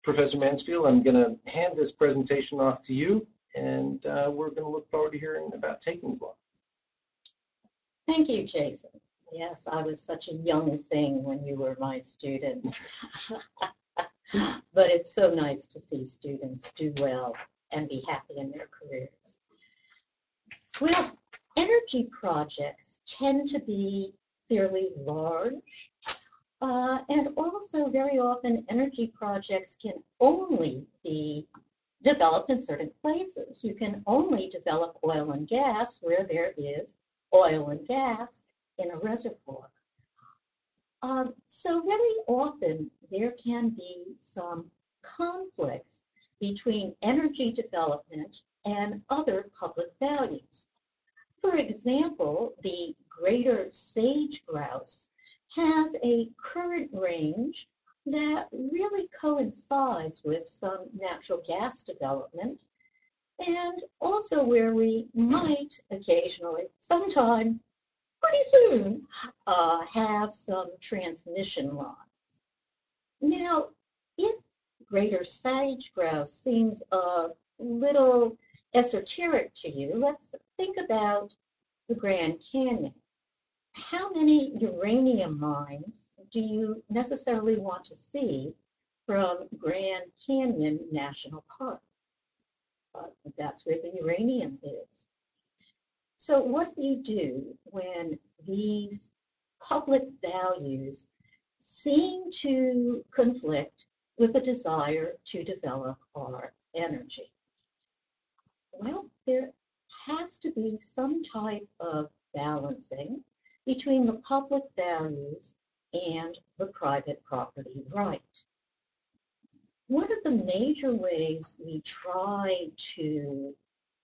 Professor Mansfield, I'm going to hand this presentation off to you, and we're going to look forward to hearing about takings law. Thank you, Jason. Yes, I was such a young thing when you were my student. But it's so nice to see students do well and be happy in their careers. Well, energy projects tend to be fairly large, and also very often energy projects can only be developed in certain places. You can only develop oil and gas where there is oil and gas in a reservoir. So very often there can be some conflicts between energy development and other public values. For example, the greater sage grouse has a current range that really coincides with some natural gas development, and also where we might occasionally, sometime, pretty soon, have some transmission lines. Now, if greater sage grouse seems a little esoteric to you, let's think about the Grand Canyon. How many uranium mines do you necessarily want to see from Grand Canyon National Park? That's where the uranium is. So what do you do when these public values seem to conflict with a desire to develop our energy? Well, there has to be some type of balancing between the public values and the private property right. One of the major ways we try to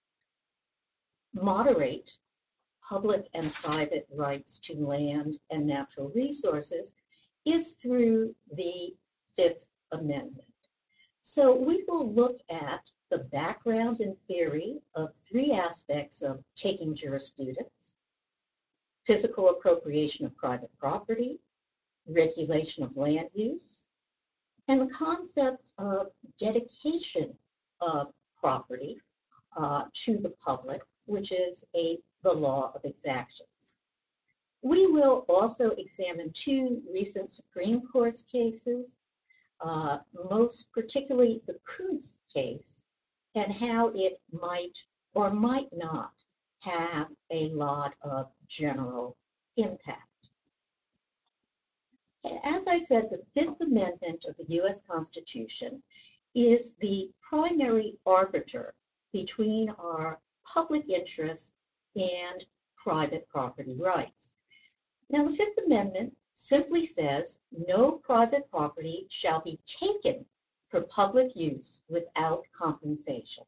moderate public and private rights to land and natural resources is through the Fifth Amendment. So we will look at the background and theory of three aspects of taking jurisprudence: physical appropriation of private property, regulation of land use, and the concept of dedication of property to the public, which is the law of exactions. We will also examine two recent Supreme Court cases, most particularly the Coons case, and how it might or might not have a lot of general impact. As I said, the Fifth Amendment of the U.S. Constitution is the primary arbiter between our public interests and private property rights. Now, the Fifth Amendment simply says no private property shall be taken for public use without compensation.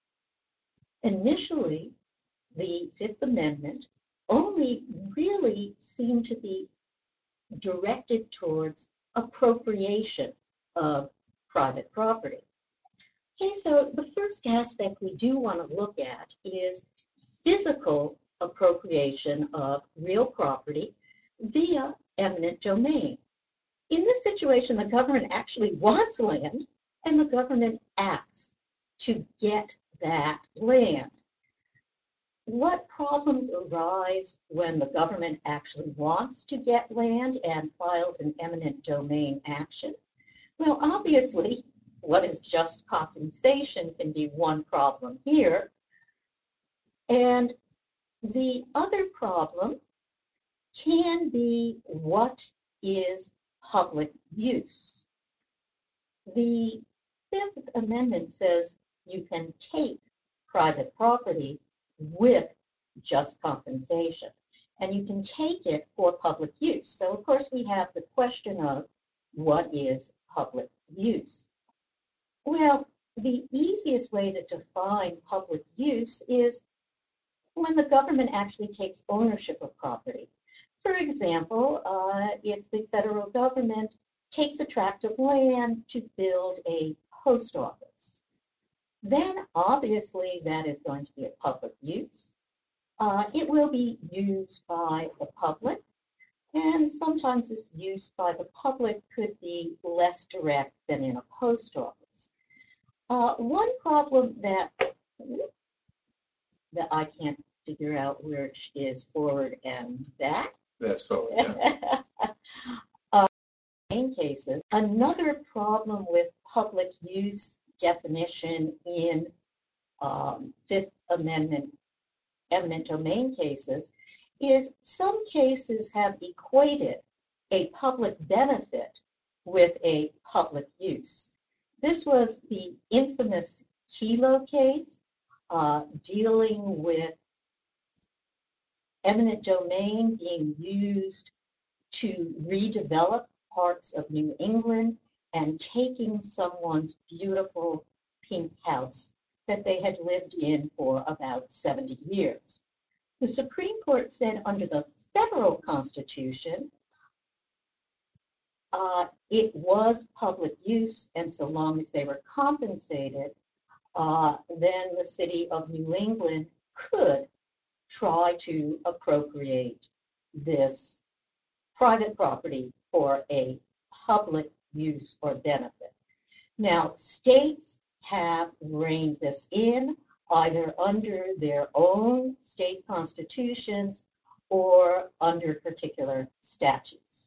Initially, the Fifth Amendment only really seemed to be directed towards appropriation of private property. Okay, so the first aspect we do want to look at is physical appropriation of real property via eminent domain. In this situation, the government actually wants land, and the government acts to get that land. What problems arise when the government actually wants to get land and files an eminent domain action? Well, obviously, what is just compensation can be one problem here. And the other problem can be what is public use. The Fifth Amendment says you can take private property with just compensation, and you can take it for public use. So, of course, we have the question of what is public use. Well, the easiest way to define public use is when the government actually takes ownership of property. For example, if the federal government takes a tract of land to build a post office, then obviously that is going to be a public use. It will be used by the public, and sometimes this use by the public could be less direct than in a post office. One problem that I can't figure out which is forward and back. That's forward, yeah. Main cases. Another problem with public use definition in Fifth Amendment eminent domain cases is some cases have equated a public benefit with a public use. This was the infamous Kelo case dealing with eminent domain being used to redevelop parts of New England and taking someone's beautiful pink house that they had lived in for about 70 years. The Supreme Court said under the federal Constitution, it was public use, and so long as they were compensated, then the city of New England could try to appropriate this private property for a public use or benefit. Now, states have reined this in either under their own state constitutions or under particular statutes.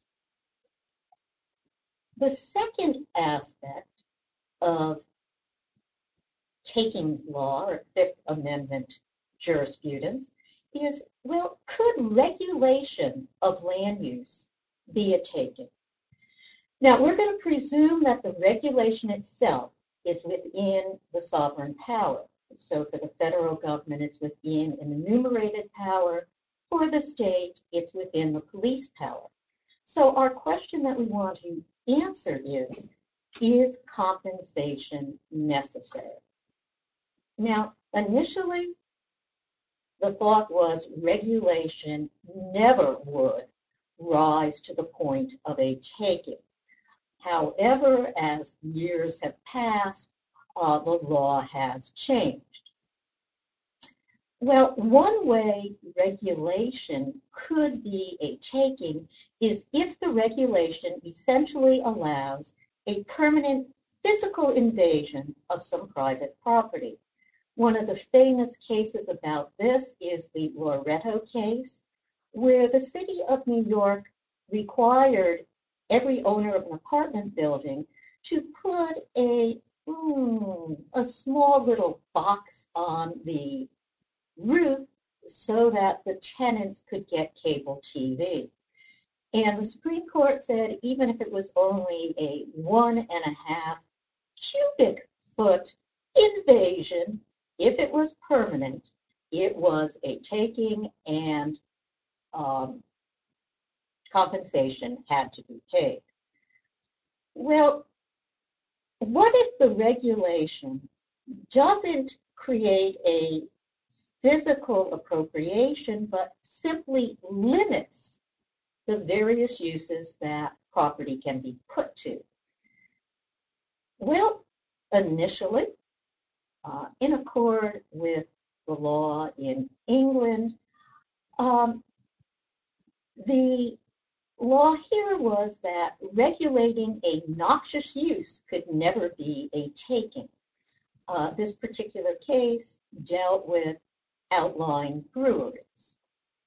The second aspect of takings law or Fifth Amendment jurisprudence is, well, could regulation of land use be a taking? Now, we're going to presume that the regulation itself is within the sovereign power. So for the federal government, it's within an enumerated power. For the state, it's within the police power. So our question that we want to answer is compensation necessary? Now, initially, the thought was regulation never would rise to the point of a taking. However, as years have passed, the law has changed. Well, one way regulation could be a taking is if the regulation essentially allows a permanent physical invasion of some private property. One of the famous cases about this is the Loretto case, where the city of New York required every owner of an apartment building to put a small little box on the roof so that the tenants could get cable TV. And the Supreme Court said even if it was only a 1.5 cubic foot invasion, if it was permanent, it was a taking and compensation had to be paid. Well, what if the regulation doesn't create a physical appropriation, but simply limits the various uses that property can be put to? Well, initially, in accord with the law in England, the law here was that regulating a noxious use could never be a taking. This particular case dealt with outlying breweries.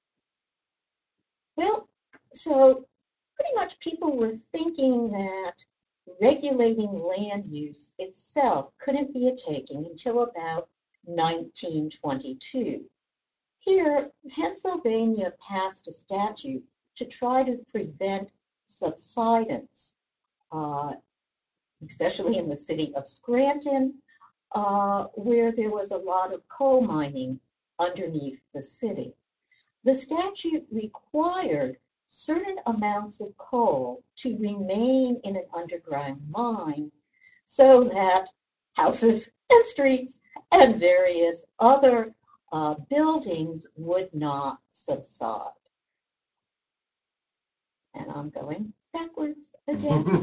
Well, so pretty much people were thinking that regulating land use itself couldn't be a taking until about 1922. Here, Pennsylvania passed a statute to try to prevent subsidence, especially in the city of Scranton, where there was a lot of coal mining underneath the city. The statute required certain amounts of coal to remain in an underground mine so that houses and streets and various other buildings would not subside. And I'm going backwards again.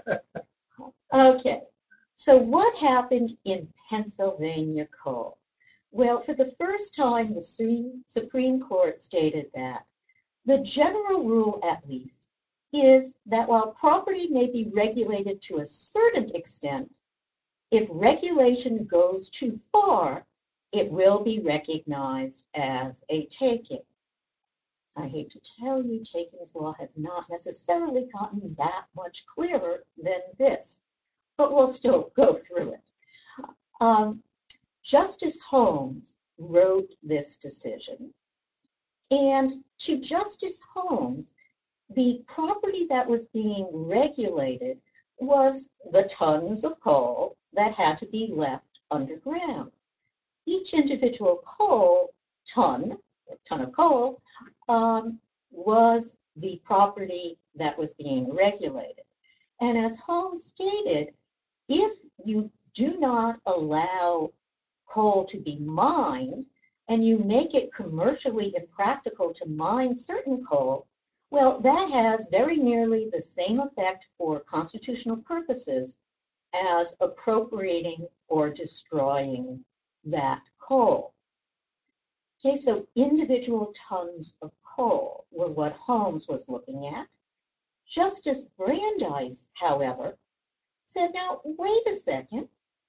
Okay, so what happened in Pennsylvania coal? Well, for the first time, the Supreme Court stated that the general rule, at least, is that while property may be regulated to a certain extent, if regulation goes too far, it will be recognized as a taking. I hate to tell you, takings law has not necessarily gotten that much clearer than this, but we'll still go through it. Justice Holmes wrote this decision, and to Justice Holmes, the property that was being regulated was the tons of coal that had to be left underground. Each individual ton of coal, was the property that was being regulated. And as Holmes stated, if you do not allow coal to be mined and you make it commercially impractical to mine certain coal, well, that has very nearly the same effect for constitutional purposes as appropriating or destroying that coal. Okay, so individual tons of coal were what Holmes was looking at. Justice Brandeis, however, said, now, wait a second.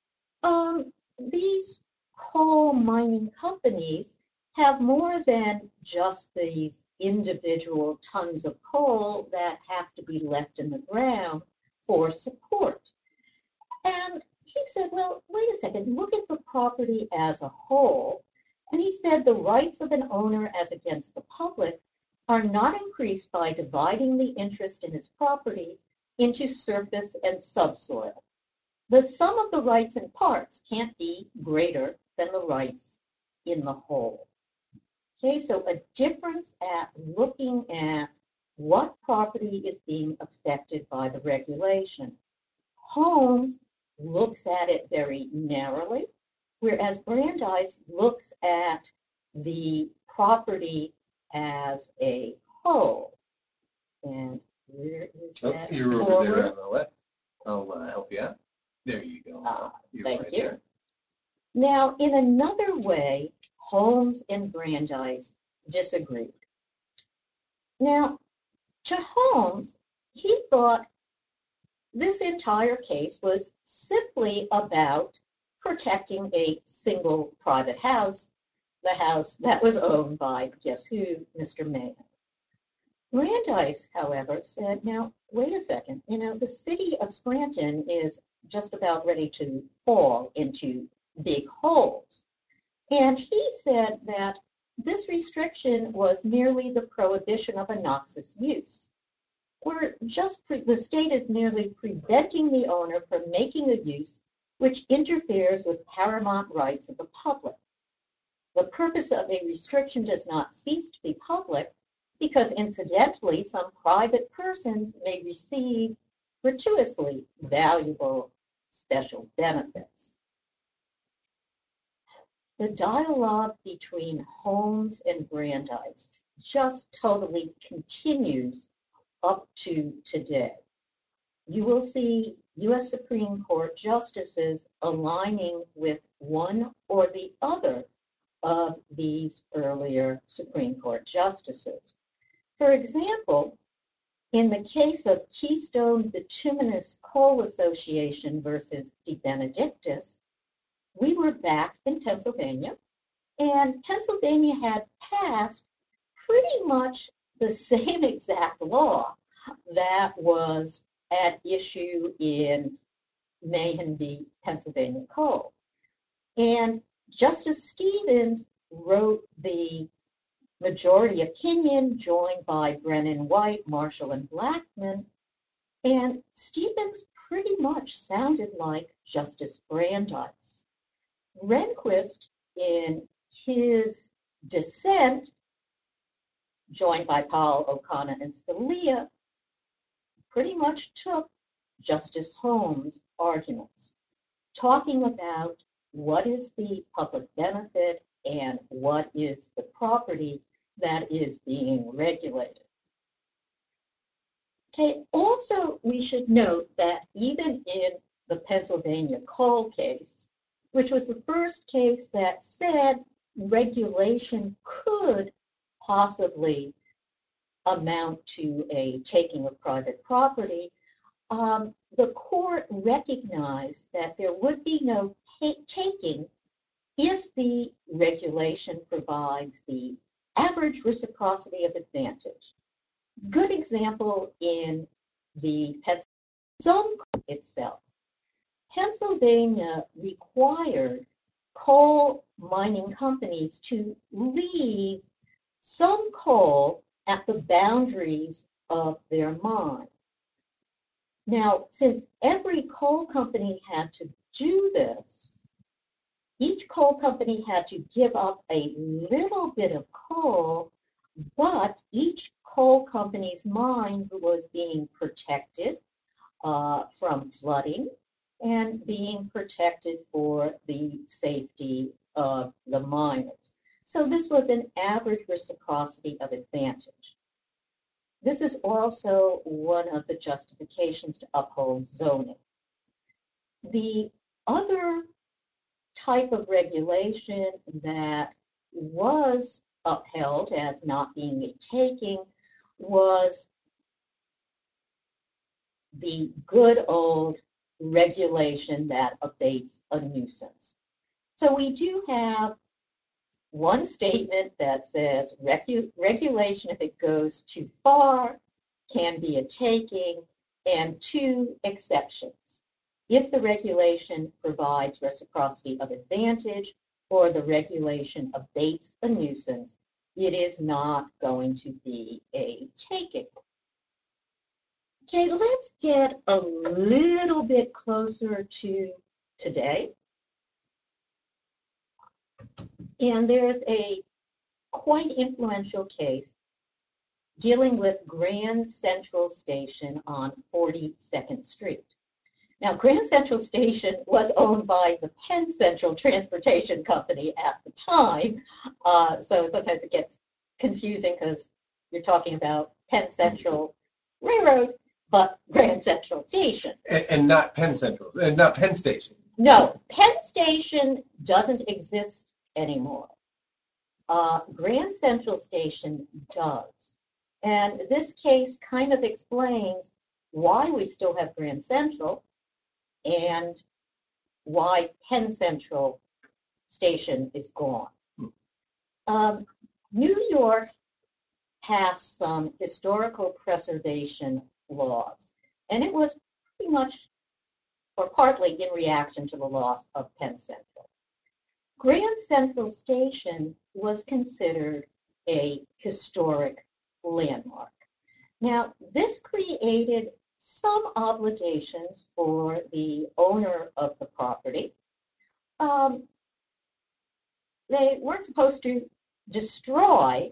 These coal mining companies have more than just these individual tons of coal that have to be left in the ground for support. And he said, well, wait a second, look at the property as a whole. And he said the rights of an owner as against the public are not increased by dividing the interest in his property into surface and subsoil. The sum of the rights in parts can't be greater than the rights in the whole. Okay, so a difference at looking at what property is being affected by the regulation. Holmes looks at it very narrowly, whereas Brandeis looks at the property as a whole. And where is that? You're over there on the left. I'll help you out. There you go. Thank you. There. Now, in another way, Holmes and Brandeis disagreed. Now, to Holmes, he thought this entire case was simply about protecting a single private house, the house that was owned by, guess who, Mr. Mahan. Brandeis, however, said, now, wait a second, the city of Scranton is just about ready to fall into big holes. And he said that this restriction was merely the prohibition of a noxious use. The state is merely preventing the owner from making a use which interferes with paramount rights of the public. The purpose of a restriction does not cease to be public because, incidentally, some private persons may receive gratuitously valuable special benefits. The dialogue between Holmes and Brandeis just totally continues up to today. You will see U.S. Supreme Court justices aligning with one or the other of these earlier Supreme Court justices. For example, in the case of Keystone Bituminous Coal Association versus De Benedictis, we were back in Pennsylvania, and Pennsylvania had passed pretty much the same exact law that was at issue in Mahan v. Pennsylvania Coal. And Justice Stevens wrote the majority opinion, joined by Brennan White, Marshall, and Blackmun, and Stevens pretty much sounded like Justice Brandeis. Rehnquist, in his dissent, joined by Powell, O'Connor, and Scalia, pretty much took Justice Holmes' arguments, talking about what is the public benefit and what is the property that is being regulated. Okay, also we should note that even in the Pennsylvania coal case, which was the first case that said regulation could possibly amount to a taking of private property, the court recognized that there would be no taking if the regulation provides the average reciprocity of advantage. Good example in the zone itself. Pennsylvania required coal mining companies to leave some coal at the boundaries of their mine. Now, since every coal company had to do this, each coal company had to give up a little bit of coal, but each coal company's mine was being protected from flooding and being protected for the safety of the miners. So this was an average reciprocity of advantage. This is also one of the justifications to uphold zoning. The other type of regulation that was upheld as not being a taking was the good old regulation that abates a nuisance. So we do have one statement that says regulation, if it goes too far, can be a taking, and two exceptions. If the regulation provides reciprocity of advantage or the regulation abates a nuisance, it is not going to be a taking. Okay, let's get a little bit closer to today. And there's a quite influential case dealing with Grand Central Station on 42nd Street. Now, Grand Central Station was owned by the Penn Central Transportation Company at the time, so sometimes it gets confusing because you're talking about Penn Central Railroad, but Grand Central Station. And not Penn Central, and not Penn Station. No, Penn Station doesn't exist anymore. Grand Central Station does. And this case kind of explains why we still have Grand Central and why Penn Central Station is gone. New York passed some historical preservation laws, and it was pretty much or partly in reaction to the loss of Penn Central. Grand Central Station was considered a historic landmark. Now, this created some obligations for the owner of the property. They weren't supposed to destroy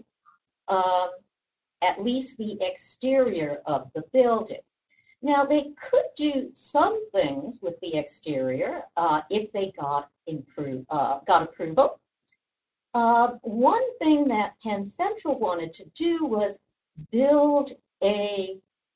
at least the exterior of the building. Now, they could do some things with the exterior if they got approval. One thing that Penn Central wanted to do was build a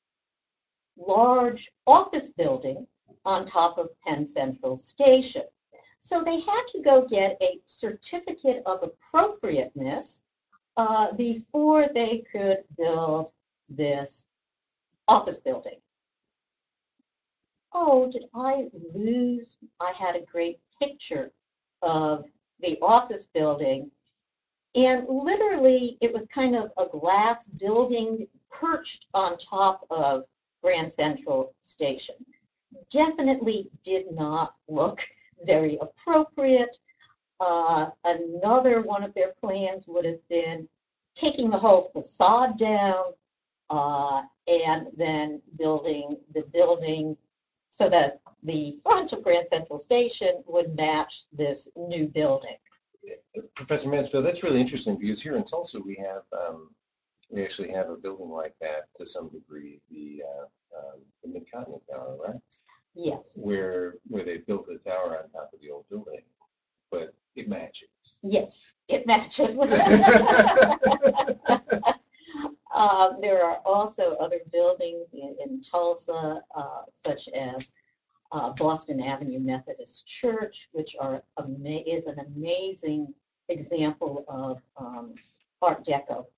large office building on top of Penn Central Station. So they had to go get a certificate of appropriateness before they could build this office building. Oh, did I lose? I had a great picture of the office building. And literally, it was kind of a glass building perched on top of Grand Central Station. Definitely did not look very appropriate. Another one of their plans would have been taking the whole facade down and then building the building so that the front of Grand Central Station would match this new building. Professor Mansfield, that's really interesting because here in Tulsa we actually have a building like that to some degree, the Mid-Continent Tower, right? Yes. Where they built the tower on top of the old building, but it matches. Yes, it matches. There are also other buildings in Tulsa, such as Boston Avenue Methodist Church, which is an amazing example of Art Deco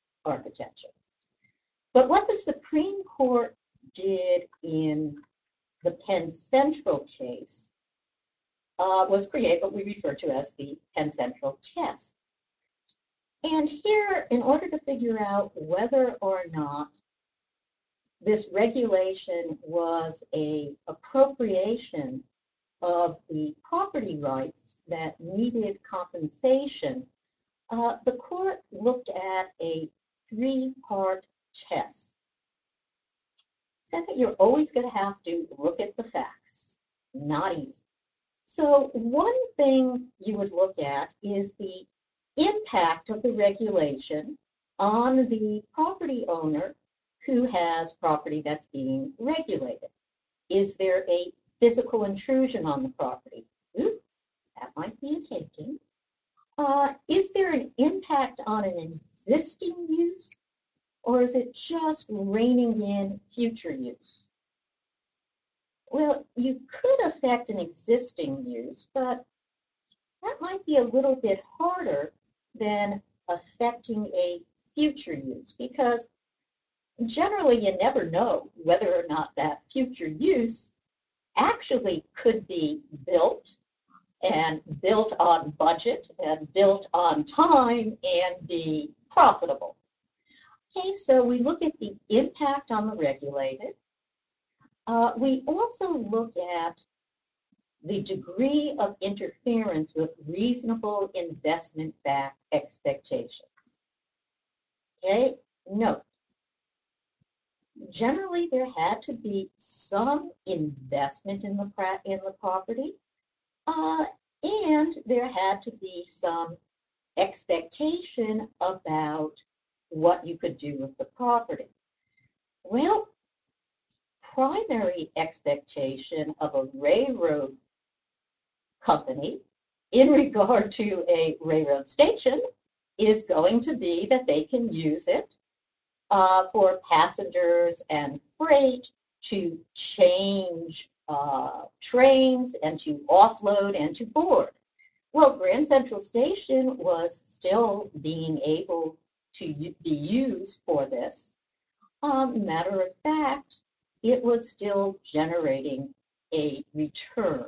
architecture. But what the Supreme Court did in the Penn Central case was created what we refer to as the Penn Central test. And here, in order to figure out whether or not this regulation was an appropriation of the property rights that needed compensation, the court looked at a three-part test. Said that you're always going to have to look at the facts. Not easy. So one thing you would look at is the impact of the regulation on the property owner who has property that's being regulated. Is there a physical intrusion on the property? Ooh, that might be a taking. Is there an impact on an existing use, or is it just reining in future use? Well, you could affect an existing use, but that might be a little bit harder than affecting a future use, because generally you never know whether or not that future use actually could be built and built on budget and built on time and be profitable. Okay, so we look at the impact on the regulated. We also look at the degree of interference with reasonable investment-backed expectations. Okay, note, generally there had to be some investment in the property, and there had to be some expectation about what you could do with the property. Well, primary expectation of a railroad company in regard to a railroad station is going to be that they can use it for passengers and freight to change trains and to offload and to board. Well, Grand Central Station was still being able to be used for this. Matter of fact, it was still generating a return.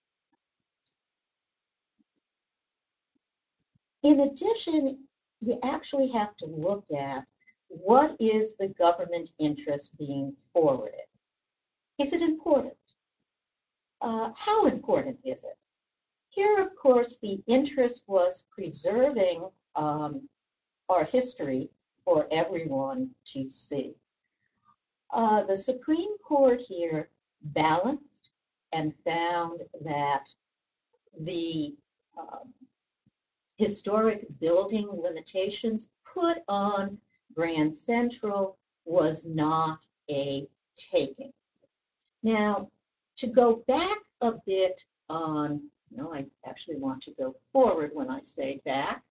In addition, you actually have to look at what is the government interest being forwarded. Is it important? How important is it? Here, of course, the interest was preserving our history for everyone to see. The Supreme Court here balanced and found that the historic building limitations put on Grand Central was not a taking. Now, to go back a bit on, no, I actually want to go forward when I say back.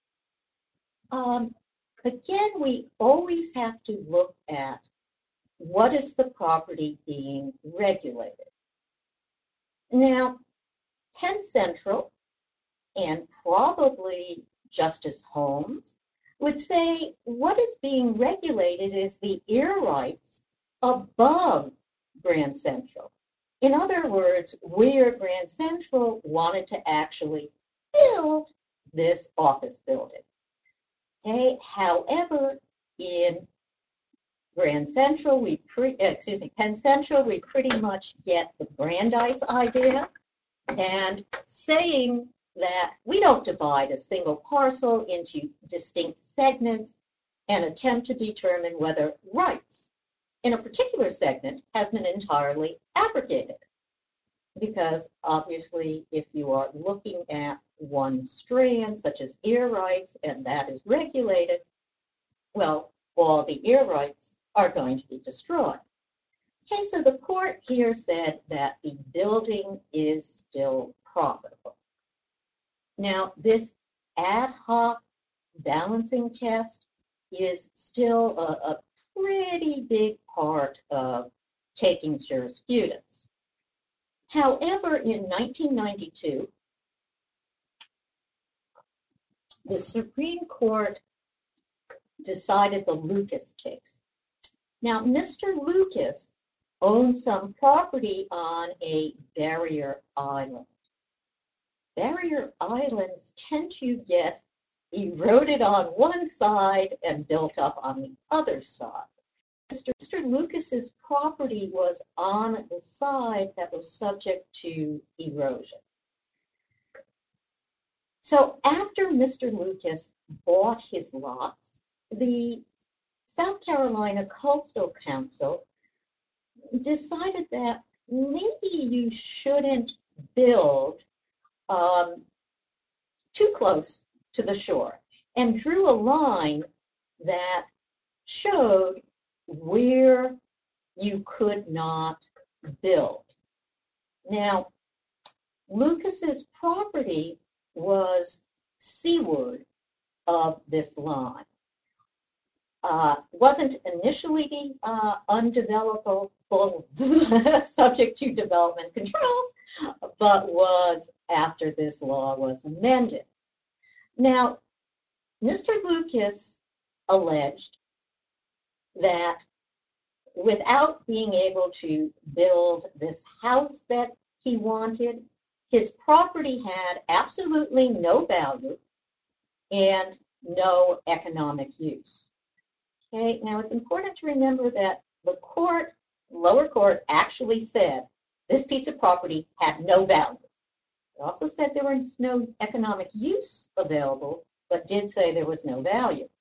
Again, we always have to look at what is the property being regulated. Now, Penn Central and probably Justice Holmes would say what is being regulated is the air rights above Grand Central. In other words, where Grand Central wanted to actually build this office building. Okay. However, in Penn Central, we pretty much get the Brandeis idea and saying that we don't divide a single parcel into distinct segments and attempt to determine whether rights in a particular segment has been entirely abrogated. Because obviously, if you are looking at one strand, such as air rights, and that is regulated, well, all the air rights are going to be destroyed. Okay, so the court here said that the building is still profitable. Now, this ad hoc balancing test is still a pretty big part of takings jurisprudence. However, in 1992, the Supreme Court decided the Lucas case. Now, Mr. Lucas owned some property on a barrier island. Barrier islands tend to get eroded on one side and built up on the other side. Mr. Lucas's property was on the side that was subject to erosion. So after Mr. Lucas bought his lots, the South Carolina Coastal Council decided that maybe you shouldn't build too close to the shore, and drew a line that showed where you could not build. Now, Lucas's property was seaward of this line. Wasn't initially undevelopable, subject to development controls, but was after this law was amended. Now, Mr. Lucas alleged that without being able to build this house that he wanted, his property had absolutely no value and no economic use. Okay, now it's important to remember that the lower court actually said this piece of property had no value. It also said there was no economic use available, but did say there was no value.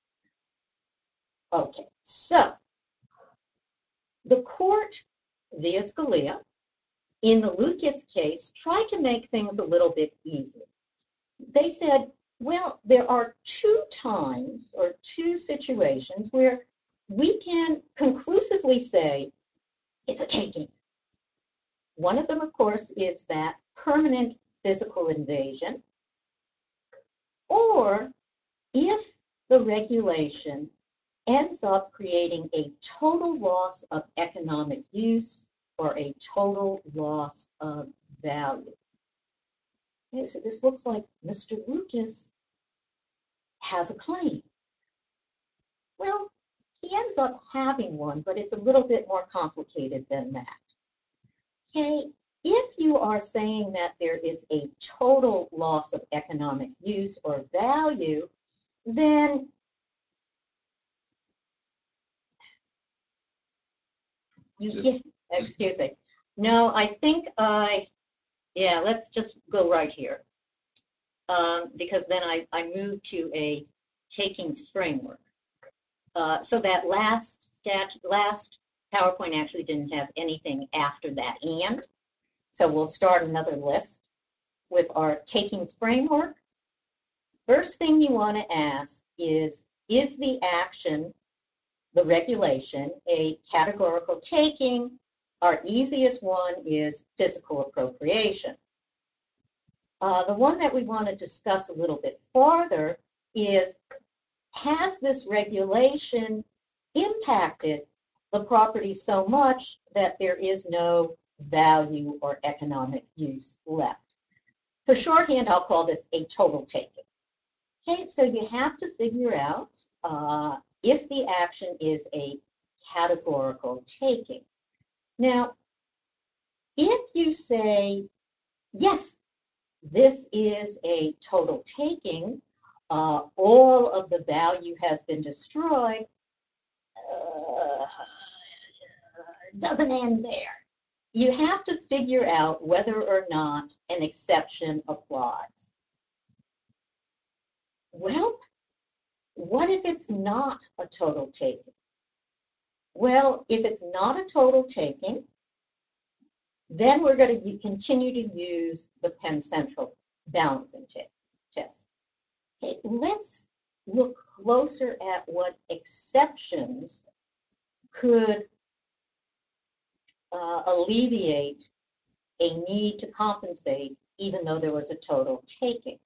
Okay, so the court, via Scalia, in the Lucas case, tried to make things a little bit easier. They said, well, there are two times or two situations where we can conclusively say it's a taking. One of them, of course, is that permanent physical invasion, or if the regulation ends up creating a total loss of economic use or a total loss of value. Okay, so this looks like Mr. Lucas has a claim. Well, he ends up having one, but it's a little bit more complicated than that. Okay, if you are saying that there is a total loss of economic use or value, then you get, excuse me. No, I think let's just go right here. Because then I moved to a takings framework. So that last PowerPoint actually didn't have anything after that and. So we'll start another list with our takings framework. First thing you want to ask is the action, the regulation, a categorical taking? Our easiest one is physical appropriation. The one that we want to discuss a little bit farther is, has this regulation impacted the property so much that there is no value or economic use left? For shorthand, I'll call this a total taking. Okay, so you have to figure out if the action is a categorical taking. Now, if you say, yes, this is a total taking, all of the value has been destroyed, doesn't end there. You have to figure out whether or not an exception applies. Well, what if it's not a total taking? Well, if it's not a total taking, then we're going to continue to use the Penn Central balancing test. Okay, let's look closer at what exceptions could alleviate a need to compensate even though there was a total taking.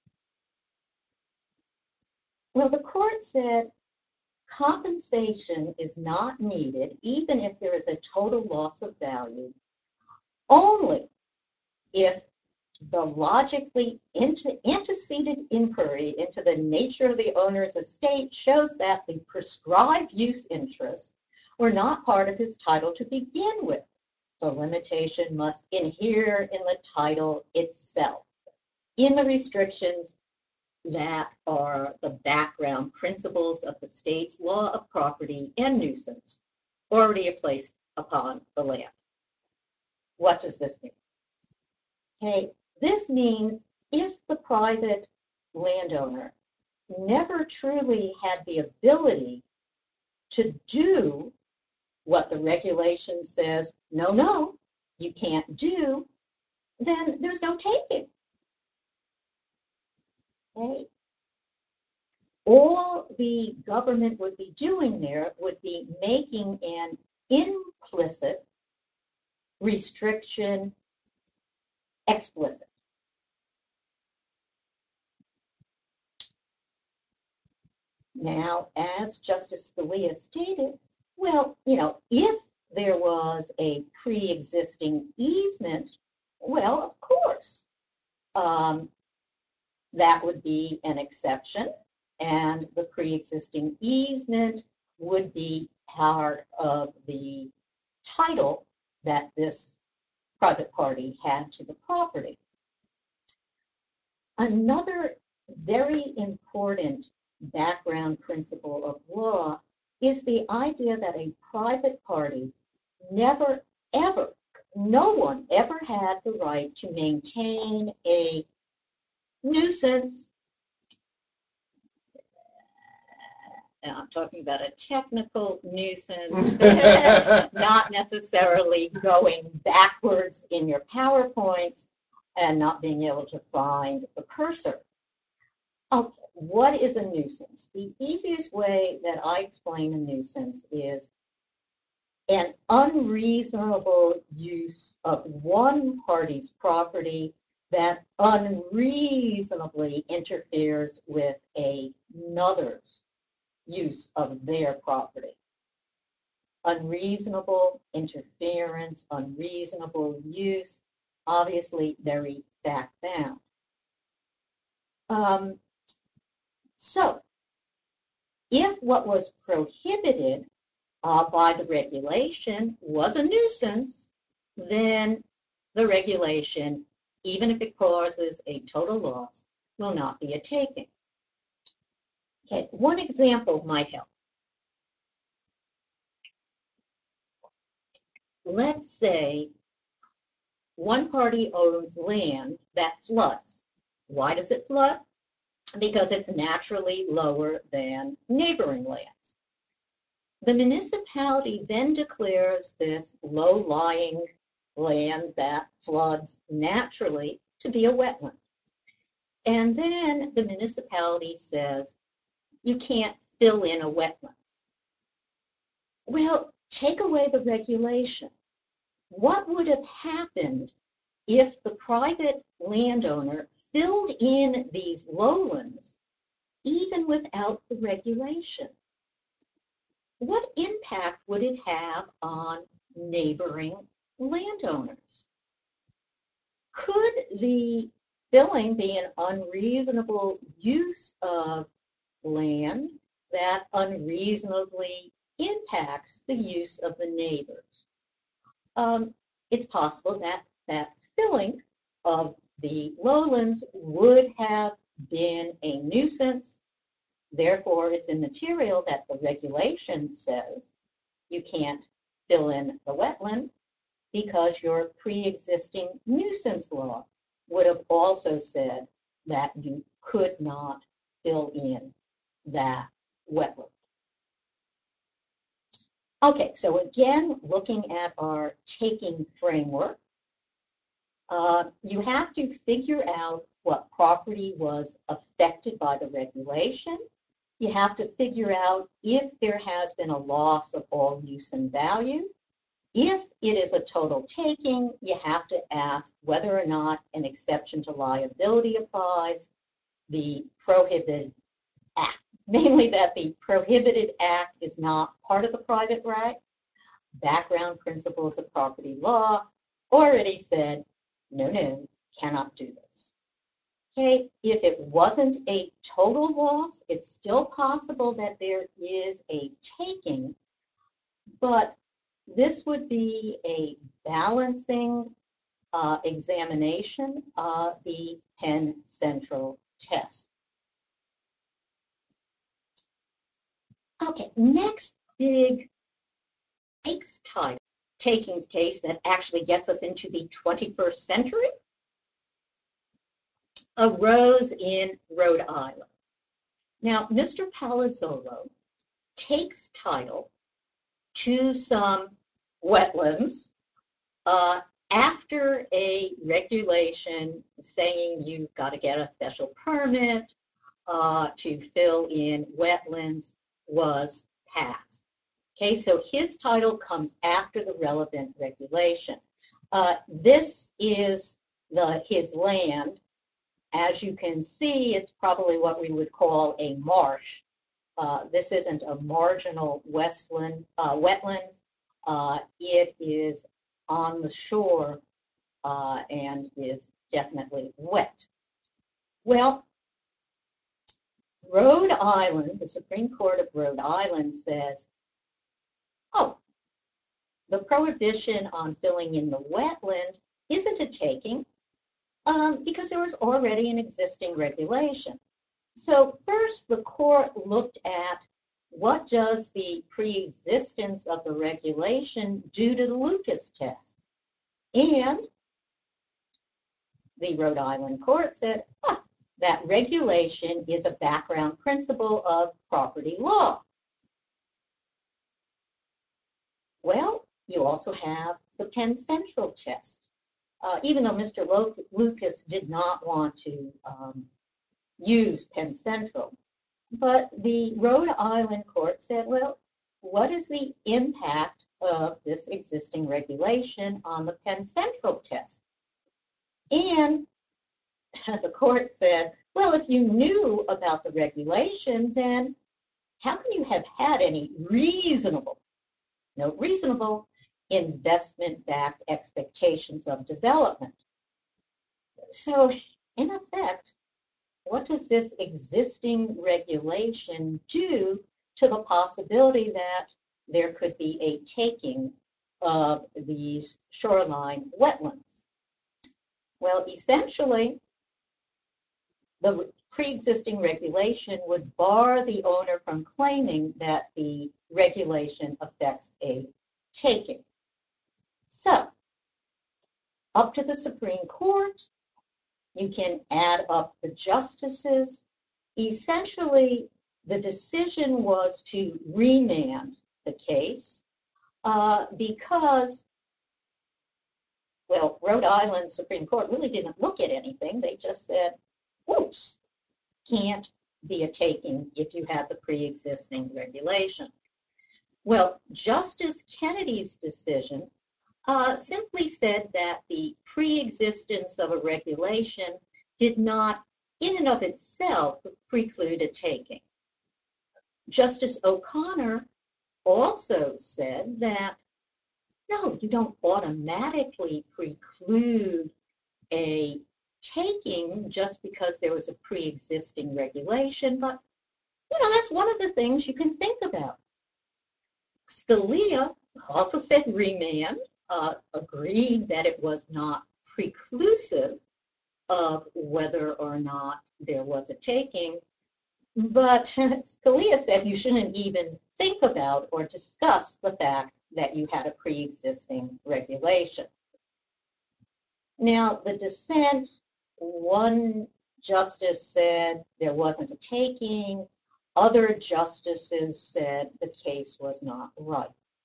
Well, the court said compensation is not needed even if there is a total loss of value, only if the logically antecedent inquiry into the nature of the owner's estate shows that the prescribed use interest were not part of his title to begin with. The limitation must inhere in the title itself, in the restrictions that are the background principles of the state's law of property and nuisance already placed upon the land. What does this mean? Okay, this means if the private landowner never truly had the ability to do what the regulation says, no, you can't do, then there's no taking. Okay? All the government would be doing there would be making an implicit restriction explicit. Now, as Justice Scalia stated, well, if there was a pre-existing easement, well, of course, that would be an exception, and the pre-existing easement would be part of the title that this private party had to the property. Another very important background principle of law is the idea that a private party never, ever, no one ever had the right to maintain a nuisance. I'm talking about a technical nuisance, not necessarily going backwards in your PowerPoints and not being able to find the cursor. Okay, what is a nuisance? The easiest way that I explain a nuisance is an unreasonable use of one party's property that unreasonably interferes with another's use of their property. Unreasonable interference, unreasonable use, obviously very fact-bound. So, if what was prohibited by the regulation was a nuisance, then the regulation, even if it causes a total loss, will not be a taking. Okay, one example might help. Let's say one party owns land that floods. Why does it flood? Because it's naturally lower than neighboring lands. The municipality then declares this low-lying land that floods naturally to be a wetland. And then the municipality says, you can't fill in a wetland. Well, take away the regulation. What would have happened if the private landowner filled in these lowlands even without the regulation? What impact would it have on neighboring landowners? Could the filling be an unreasonable use of land that unreasonably impacts the use of the neighbors? It's possible that that filling of the lowlands would have been a nuisance. Therefore, it's immaterial that the regulation says you can't fill in the wetland, because your pre-existing nuisance law would have also said that you could not fill in that wetland. Okay, so again, looking at our taking framework, you have to figure out what property was affected by the regulation. You have to figure out if there has been a loss of all use and value. If it is a total taking, you have to ask whether or not an exception to liability applies, the prohibited act, mainly that the prohibited act is not part of the private right. Background principles of property law already said, no, cannot do this. Okay, if it wasn't a total loss, it's still possible that there is a taking, but this would be a balancing examination of the Penn Central test. Okay, next big takings case that actually gets us into the 21st century arose in Rhode Island. Now, Mr. Palazzolo takes title to some wetlands after a regulation saying you've got to get a special permit to fill in wetlands was passed. Okay, so his title comes after the relevant regulation. This is his land. As you can see, it's probably what we would call a marsh. This isn't a marginal wetland. It is on the shore and is definitely wet. Well, Rhode Island, the Supreme Court of Rhode Island says, oh, the prohibition on filling in the wetland isn't a taking because there was already an existing regulation. So first, the court looked at what does the pre-existence of the regulation do to the Lucas test? And the Rhode Island court said, that regulation is a background principle of property law. Well, you also have the Penn Central test. Even though Mr. Lucas did not want to use Penn Central, but the Rhode Island court said, well, what is the impact of this existing regulation on the Penn Central test? And the court said, well, if you knew about the regulation, then how can you have had any reasonable investment-backed expectations of development? So, in effect, what does this existing regulation do to the possibility that there could be a taking of these shoreline wetlands? Well, essentially, the pre-existing regulation would bar the owner from claiming that the regulation affects a taking. So, up to the Supreme Court, you can add up the justices. Essentially, the decision was to remand the case because, well, Rhode Island Supreme Court really didn't look at anything. They just said, oops, can't be a taking if you have the pre-existing regulation. Well, Justice Kennedy's decision simply said that the pre-existence of a regulation did not, in and of itself, preclude a taking. Justice O'Connor also said that, no, you don't automatically preclude a taking just because there was a pre-existing regulation, but, that's one of the things you can think about. Scalia also said remand, agreed that it was not preclusive of whether or not there was a taking, but Scalia said you shouldn't even think about or discuss the fact that you had a pre-existing regulation. Now, the dissent, one justice said there wasn't a taking, other justices said the case was not right.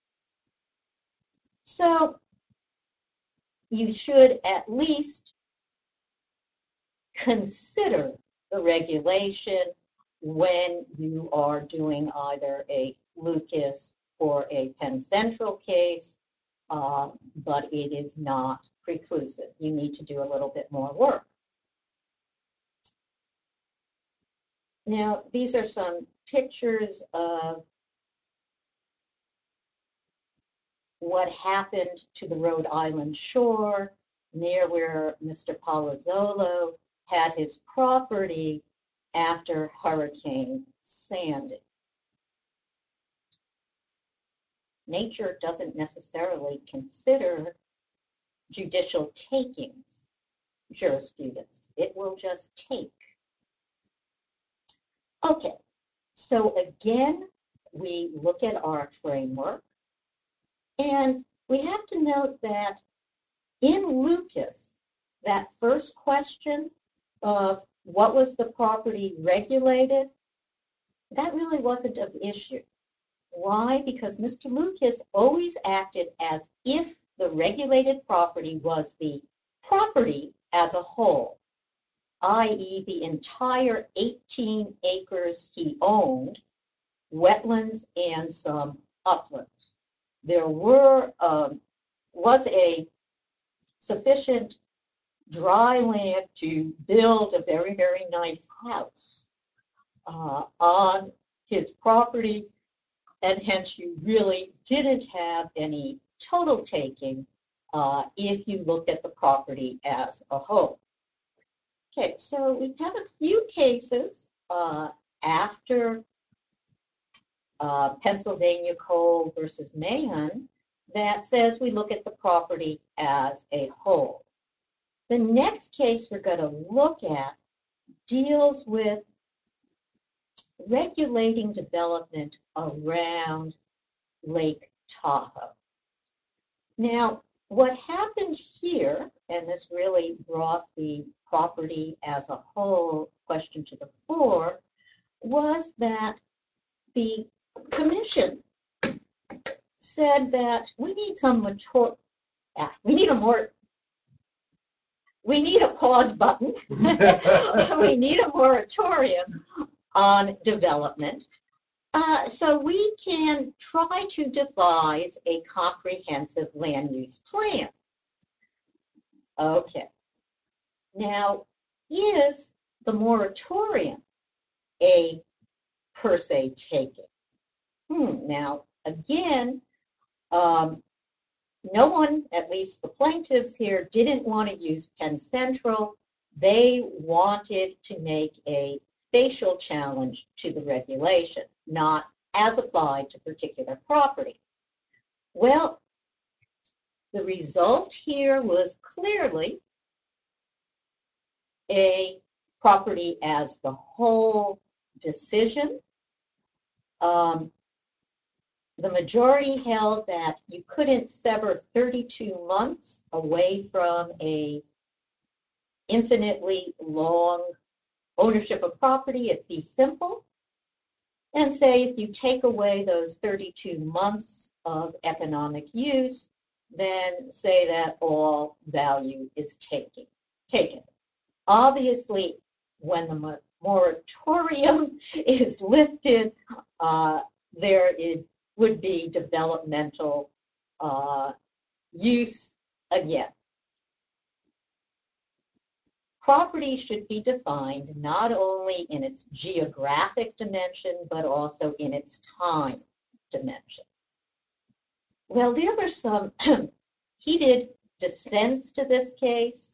So you should at least consider the regulation when you are doing either a Lucas or a Penn Central case, but it is not preclusive. You need to do a little bit more work. Now, these are some pictures of what happened to the Rhode Island shore near where Mr. Palazzolo had his property after Hurricane Sandy. nature doesn't necessarily consider judicial takings jurisprudence. It will just take. Okay, so again, we look at our framework, and we have to note that in Lucas, that first question of what was the property regulated, that really wasn't of issue. Why? Because Mr. Lucas always acted as if the regulated property was the property as a whole, i.e. the entire 18 acres he owned, wetlands and some uplands. There was a sufficient dry land to build a very, very nice house on his property, and hence you really didn't have any total taking if you look at the property as a whole. Okay, so we have a few cases after Pennsylvania Coal versus Mahon that says we look at the property as a whole. The next case we're going to look at deals with regulating development around Lake Tahoe. Now, what happened here, and this really brought the property as a whole question to the fore, was that the commission said that we need we need a pause button. We need a moratorium on development so we can try to devise a comprehensive land use plan. Okay. Now, is the moratorium a per se taking? Now, again, no one, at least the plaintiffs here, didn't want to use Penn Central. They wanted to make a facial challenge to the regulation, not as applied to particular property. Well, the result here was clearly a property as the whole decision. The majority held that you couldn't sever 32 months away from a infinitely long ownership of property at fee simple, and say if you take away those 32 months of economic use, then say that all value is taken. Obviously, when the moratorium is lifted, there would be developmental use again. Property should be defined not only in its geographic dimension, but also in its time dimension. Well, there were some heated dissents to this case.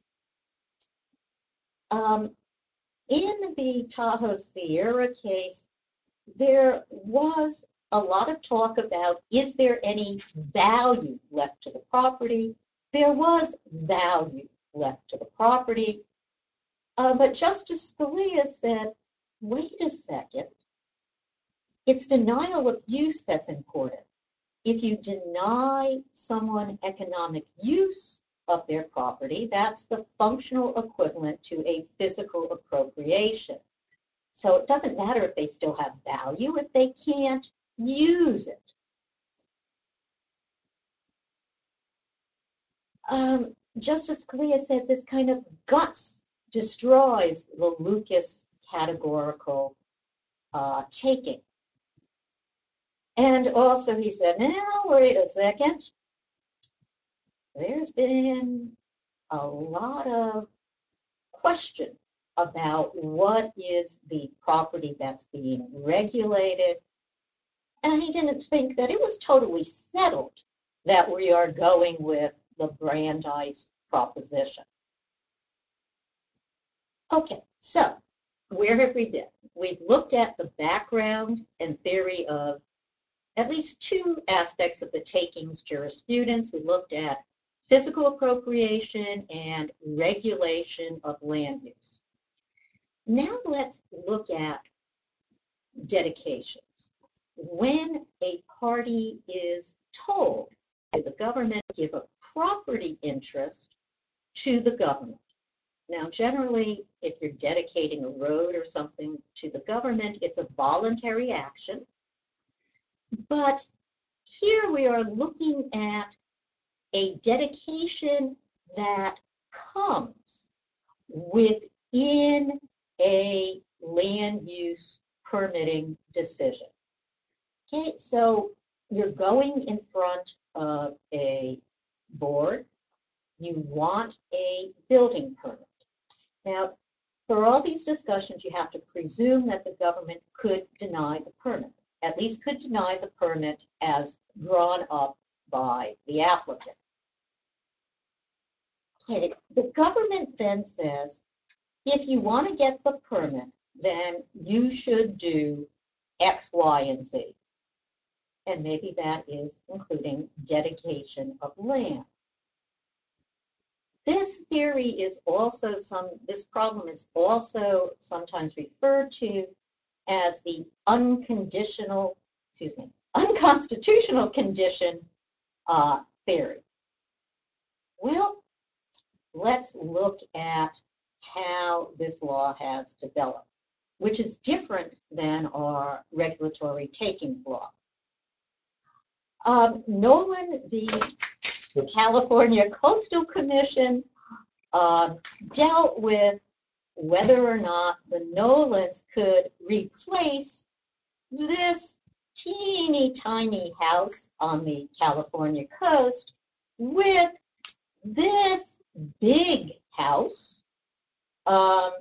In the Tahoe Sierra case, there was a lot of talk about, is there any value left to the property? There was value left to the property. But Justice Scalia said, wait a second, it's denial of use that's important. If you deny someone economic use of their property, that's the functional equivalent to a physical appropriation. So it doesn't matter if they still have value if they can't use it. Justice Scalia said this kind of guts destroys the Lucas categorical taking. And also he said, now wait a second. There's been a lot of question about what is the property that's being regulated. And he didn't think that it was totally settled that we are going with the Brandeis proposition. Okay, so where have we been? We've looked at the background and theory of at least two aspects of the takings jurisprudence. We looked at physical appropriation and regulation of land use. Now let's look at dedications. When a party is told that the government give a property interest to the government. Now, generally, if you're dedicating a road or something to the government, it's a voluntary action. But here we are looking at a dedication that comes within a land use permitting decision. Okay, so you're going in front of a board. You want a building permit. Now, for all these discussions, you have to presume that the government could deny the permit, at least could deny the permit as drawn up by the applicant. Okay, the government then says, if you want to get the permit, then you should do X, Y, and Z. And maybe that is including dedication of land. This theory is also this problem is also sometimes referred to as the unconstitutional condition theory. Well, let's look at how this law has developed, which is different than our regulatory takings law. Nolan v. California Coastal Commission dealt with whether or not the Nolans could replace this teeny tiny house on the California coast with this big house on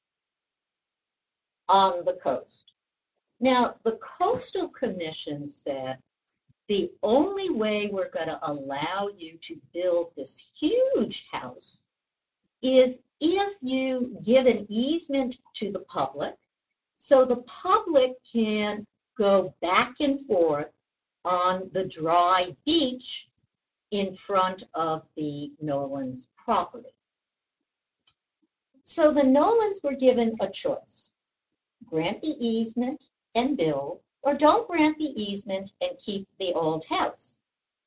the coast. Now, the Coastal Commission said the only way we're going to allow you to build this huge house is if you give an easement to the public so the public can go back and forth on the dry beach in front of the Nolans property. So the Nolans were given a choice. Grant the easement and build, or don't grant the easement and keep the old house.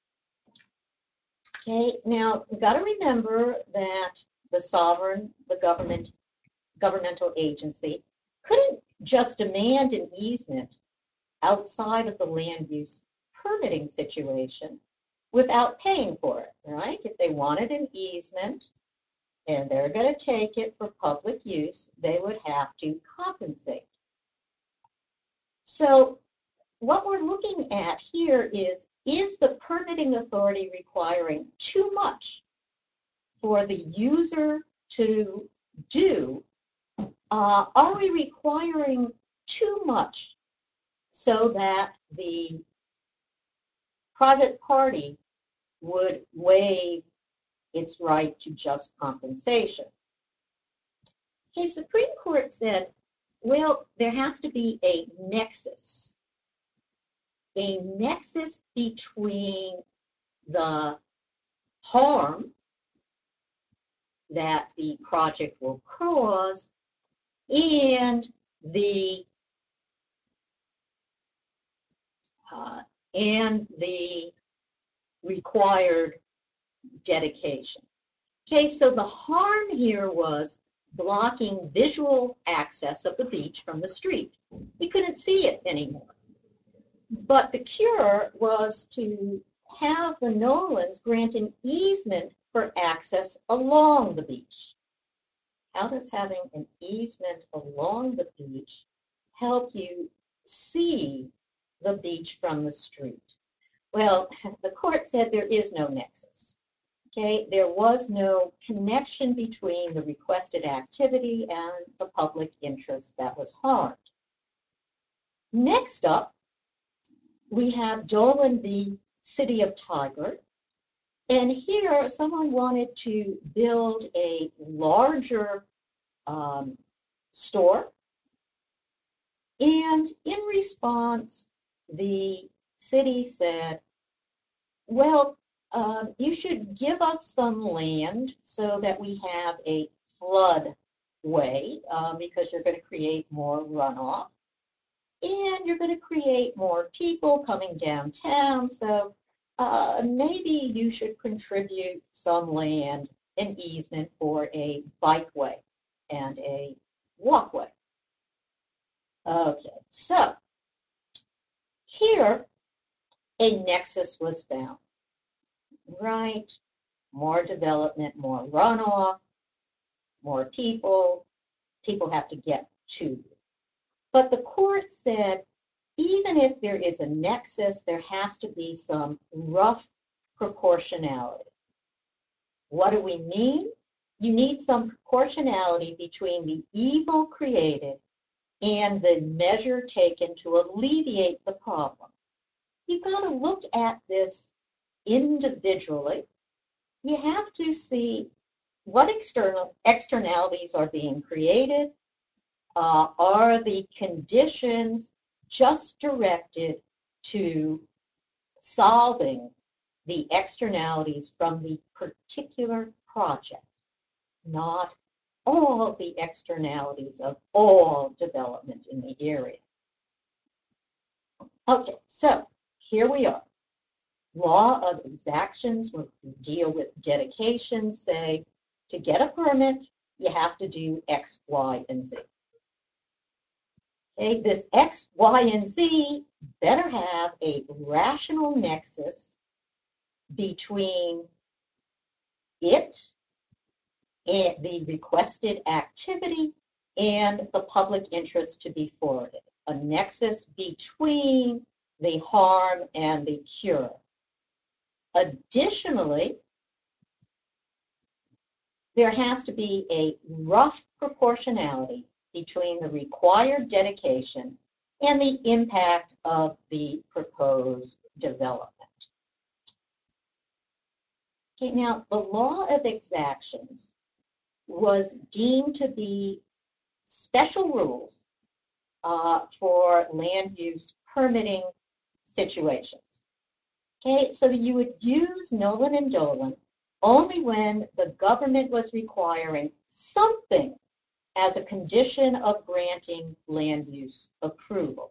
Okay, now we've got to remember that the sovereign, the governmental agency, couldn't just demand an easement outside of the land use permitting situation without paying for it, right? If they wanted an easement and they're going to take it for public use, they would have to compensate. So what we're looking at here is the permitting authority requiring too much for the user to do? Are we requiring too much so that the private party would waive its right to just compensation? The Supreme Court said, well, there has to be a nexus between the harm that the project will cause and the required dedication. Okay, so the harm here was blocking visual access of the beach from the street. We couldn't see it anymore. But the cure was to have the Nolans grant an easement for access along the beach. How does having an easement along the beach help you see the beach from the street? Well, the court said there is no nexus. Okay, there was no connection between the requested activity and the public interest that was harmed. Next up, we have Dolan v. City of Tigard. And here, someone wanted to build a larger store. And in response, the city said, well, you should give us some land so that we have a floodway because you're going to create more runoff and you're going to create more people coming downtown. So maybe you should contribute some land, an easement for a bikeway and a walkway. Okay, so here a nexus was found, right? More development, more runoff, more people have to get to you. But the court said, even if there is a nexus, there has to be some rough proportionality. What do we mean? You need some proportionality between the evil created and the measure taken to alleviate the problem. You've got to look at this individually. You have to see what externalities are being created. Are the conditions just directed to solving the externalities from the particular project, not all the externalities of all development in the area? Okay, so here we are. Law of exactions, when we deal with dedications, say to get a permit, you have to do X, Y, and Z. Okay, this X, Y, and Z better have a rational nexus between it and the requested activity and the public interest to be forwarded. A nexus between the harm and the cure. Additionally, there has to be a rough proportionality between the required dedication and the impact of the proposed development. Okay, now the law of exactions was deemed to be special rules for land use permitting situations. Okay, so that you would use Nolan and Dolan only when the government was requiring something as a condition of granting land use approval.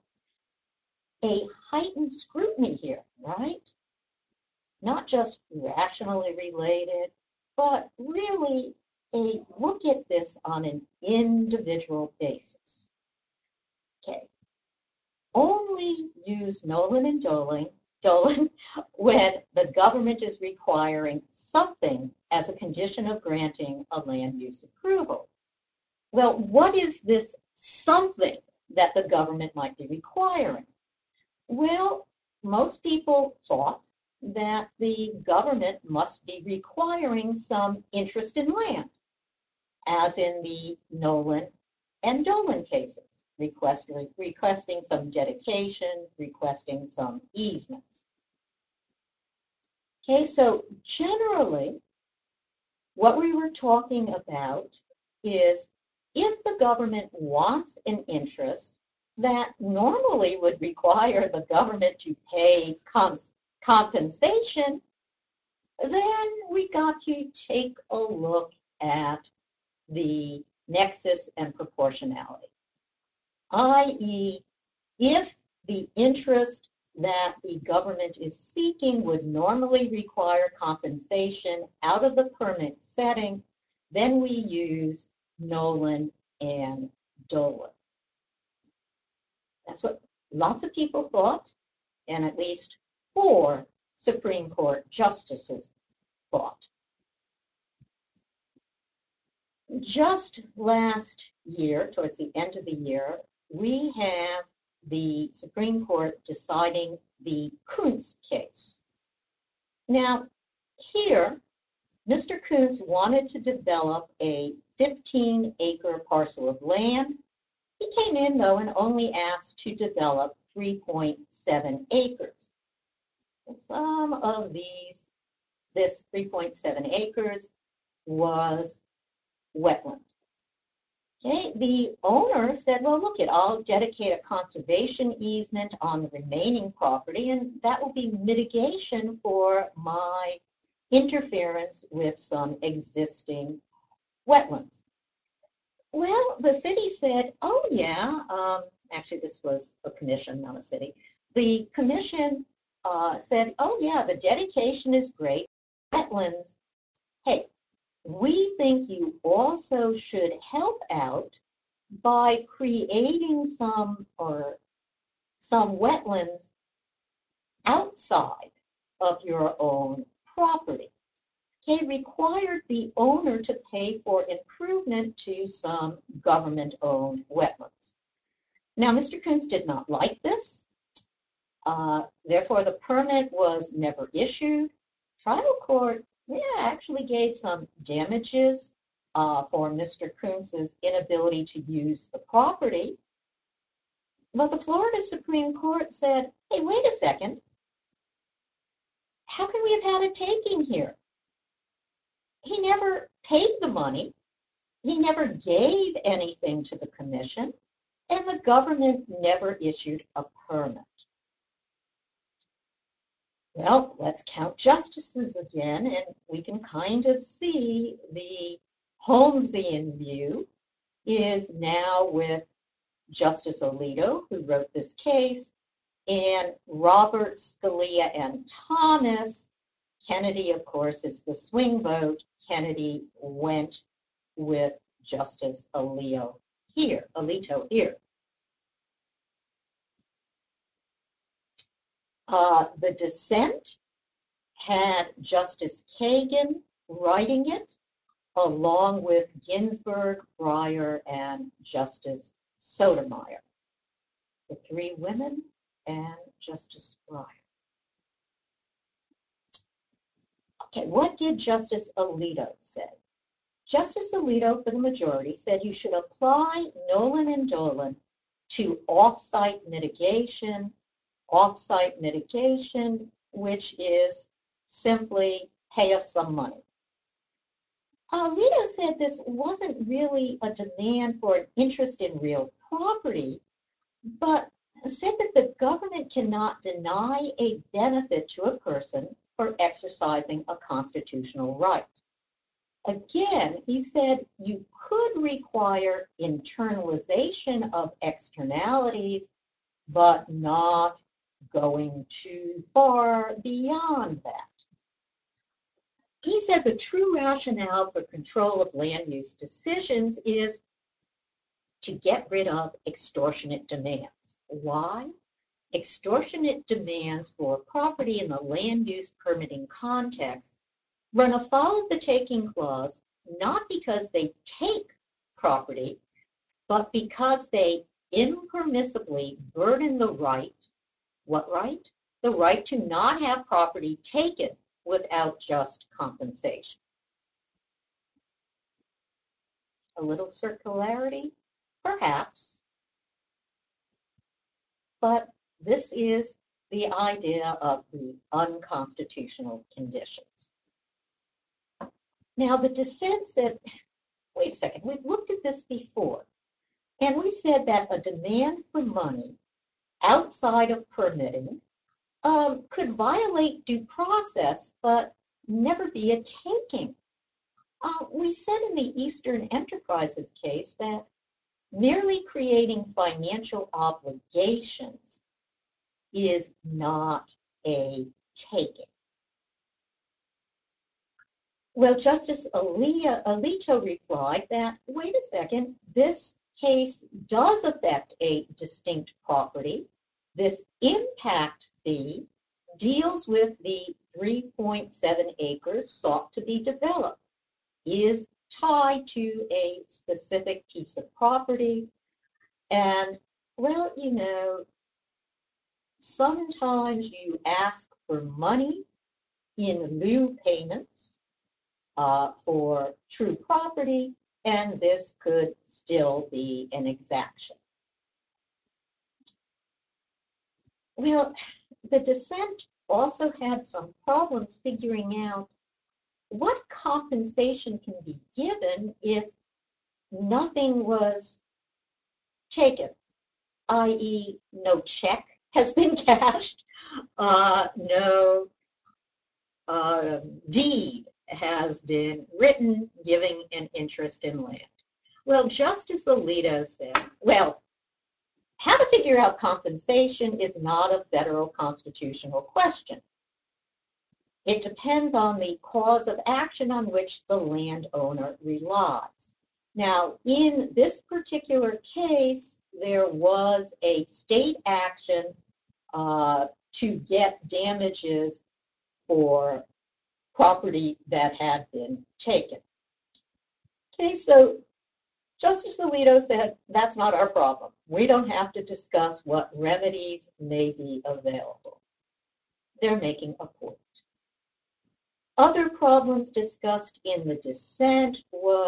A heightened scrutiny here, right? Not just rationally related, but really a look at this on an individual basis. Okay. Only use Nolan and Dolan when the government is requiring something as a condition of granting a land use approval. Well, what is this something that the government might be requiring? Well, most people thought that the government must be requiring some interest in land, as in the Nolan and Dolan cases, requesting some dedication, requesting some easements. Okay, so generally, what we were talking about is if the government wants an interest that normally would require the government to pay compensation, then we got to take a look at the nexus and proportionality, i.e., if the interest that the government is seeking would normally require compensation out of the permit setting, then we use Nolan and Dolan. That's what lots of people thought, and at least 4 Supreme Court justices thought. Just last year, towards the end of the year, we have the Supreme Court deciding the Kuntz case. Now, here, Mr. Kuntz wanted to develop a 15-acre parcel of land. He came in, though, and only asked to develop 3.7 acres. Some of this 3.7 acres was wetland. Okay, the owner said, well, look, I'll dedicate a conservation easement on the remaining property, and that will be mitigation for my interference with some existing wetlands. Well, the city said, oh, yeah, actually, this was a commission, not a city. The commission said, oh, yeah, the dedication is great. Wetlands, hey, we think you also should help out by creating some wetlands outside of your own property. Okay, required the owner to pay for improvement to some government-owned wetlands. Now, Mr. Kunz did not like this. Therefore, the permit was never issued. Tribal court actually gave some damages for Mr. Kunz's inability to use the property. But the Florida Supreme Court said, hey, wait a second. How can we have had a taking here? He never paid the money. He never gave anything to the commission, and the government never issued a permit. Well, let's count justices again, and we can kind of see the Holmesian view is now with Justice Alito, who wrote this case, and Robert, Scalia, and Thomas. Kennedy, of course, is the swing vote. Kennedy went with Justice Alito here. The dissent had Justice Kagan writing it, along with Ginsburg, Breyer, and Justice Sotomayor. The three women and Justice Breyer. Okay, what did Justice Alito say? Justice Alito, for the majority, said you should apply Nolan and Dolan to off-site mitigation, which is simply pay us some money. Alito said this wasn't really a demand for an interest in real property, but said that the government cannot deny a benefit to a person for exercising a constitutional right. Again, he said you could require internalization of externalities, but not going too far beyond that. He said the true rationale for control of land use decisions is to get rid of extortionate demands. Why? Extortionate demands for property in the land use permitting context run afoul of the taking clause, not because they take property, but because they impermissibly burden the right. What right? The right to not have property taken without just compensation. A little circularity? Perhaps. But this is the idea of the unconstitutional conditions. Now, the dissent said, wait a second, we've looked at this before, and we said that a demand for money outside of permitting could violate due process, but never be a taking. We said in the Eastern Enterprises case that merely creating financial obligations is not a taking. Well, Justice Alito replied that, wait a second, this case does affect a distinct property. This impact fee deals with the 3.7 acres sought to be developed, is tied to a specific piece of property. And, well, you know, sometimes you ask for money in lieu payments for true property, and this could still be an exaction. Well, the dissent also had some problems figuring out what compensation can be given if nothing was taken, i.e. no check has been cashed, no deed has been written giving an interest in land. Well, Justice Alito said, well, how to figure out compensation is not a federal constitutional question. It depends on the cause of action on which the landowner relies. Now, in this particular case, there was a state action to get damages for property that had been taken. Okay, so Justice Alito said, that's not our problem. We don't have to discuss what remedies may be available. They're making a point. Other problems discussed in the dissent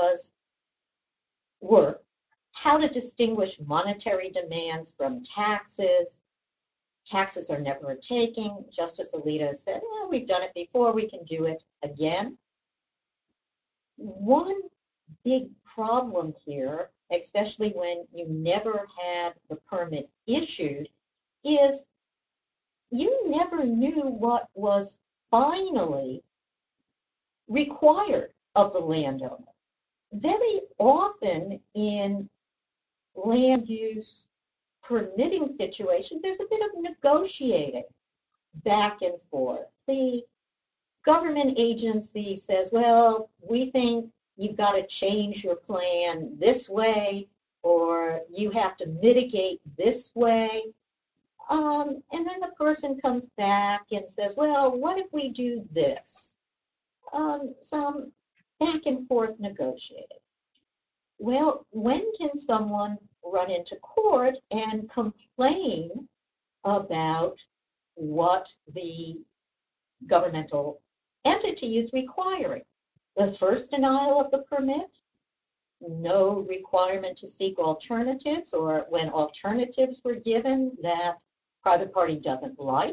were how to distinguish monetary demands from taxes. Taxes are never taking. Justice Alito said, we've done it before, we can do it again. One big problem here, especially when you never had the permit issued, is you never knew what was finally required of the landowner. Very often in land use permitting situations, there's a bit of negotiating back and forth. The government agency says, well, we think you've got to change your plan this way, or you have to mitigate this way. And then the person comes back and says, well, what if we do this? Some back and forth negotiating. Well, when can someone run into court and complain about what the governmental entity is requiring? The first denial of the permit, no requirement to seek alternatives, or when alternatives were given that private party doesn't like.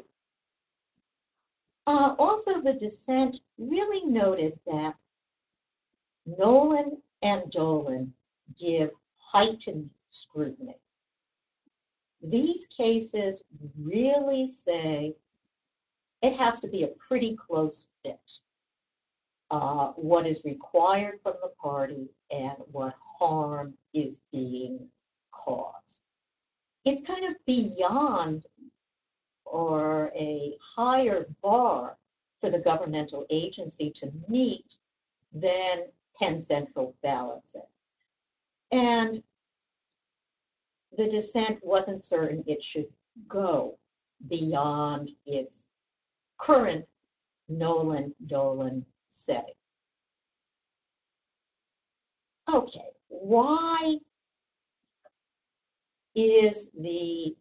Also, the dissent really noted that Nolan and Dolan give heightened scrutiny. These cases really say it has to be a pretty close fit. What is required from the party and what harm is being caused. It's kind of beyond or a higher bar for the governmental agency to meet than Penn Central balancing. And the dissent wasn't certain it should go beyond its current Nolan-Dolan setting. Okay, why is the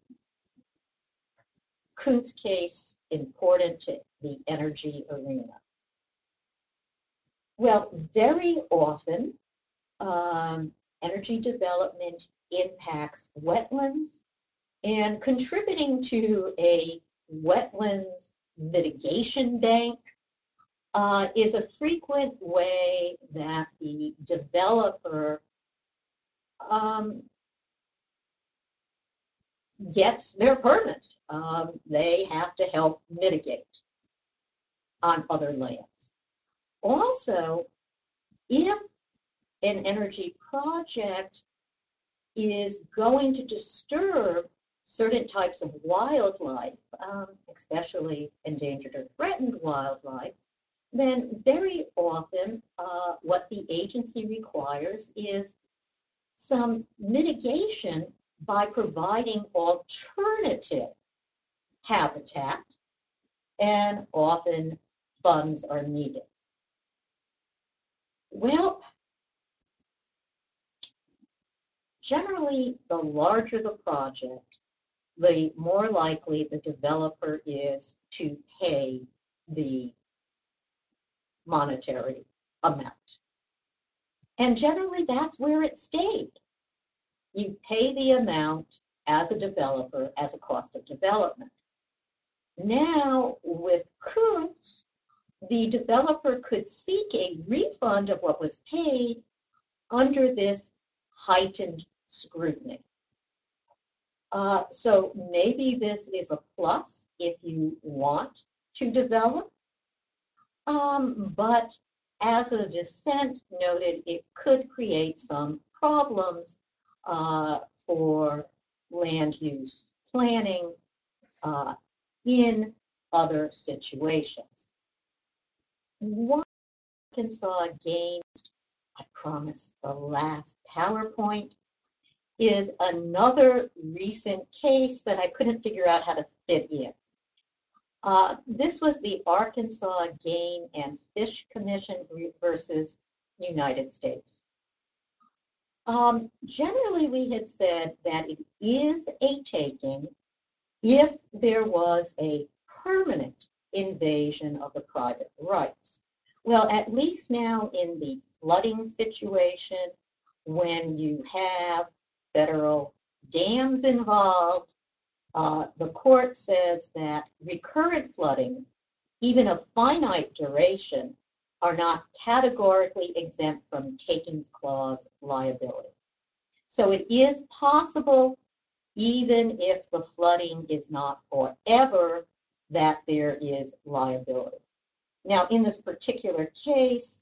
Koontz case important to the energy arena? Well, very often, energy development impacts wetlands, and contributing to a wetlands mitigation bank is a frequent way that the developer gets their permit. They have to help mitigate on other lands. Also, if an energy project is going to disturb certain types of wildlife, especially endangered or threatened wildlife, then very often what the agency requires is some mitigation by providing alternative habitat, and often funds are needed. Well, generally, the larger the project, the more likely the developer is to pay the monetary amount. And generally, that's where it stayed. You pay the amount as a developer as a cost of development. Now, with Koontz, the developer could seek a refund of what was paid under this heightened scrutiny. So maybe this is a plus if you want to develop, but as the dissent noted, it could create some problems for land use planning in other situations. One Arkansas gained, I promise the last PowerPoint, is another recent case that I couldn't figure out how to fit in. This was the Arkansas Game and Fish Commission versus United States. Generally, we had said that it is a taking if there was a permanent invasion of the private rights. Well, at least now in the flooding situation, when you have federal dams involved, the court says that recurrent floodings, even of finite duration, are not categorically exempt from takings clause liability. So it is possible, even if the flooding is not forever, that there is liability. Now, in this particular case,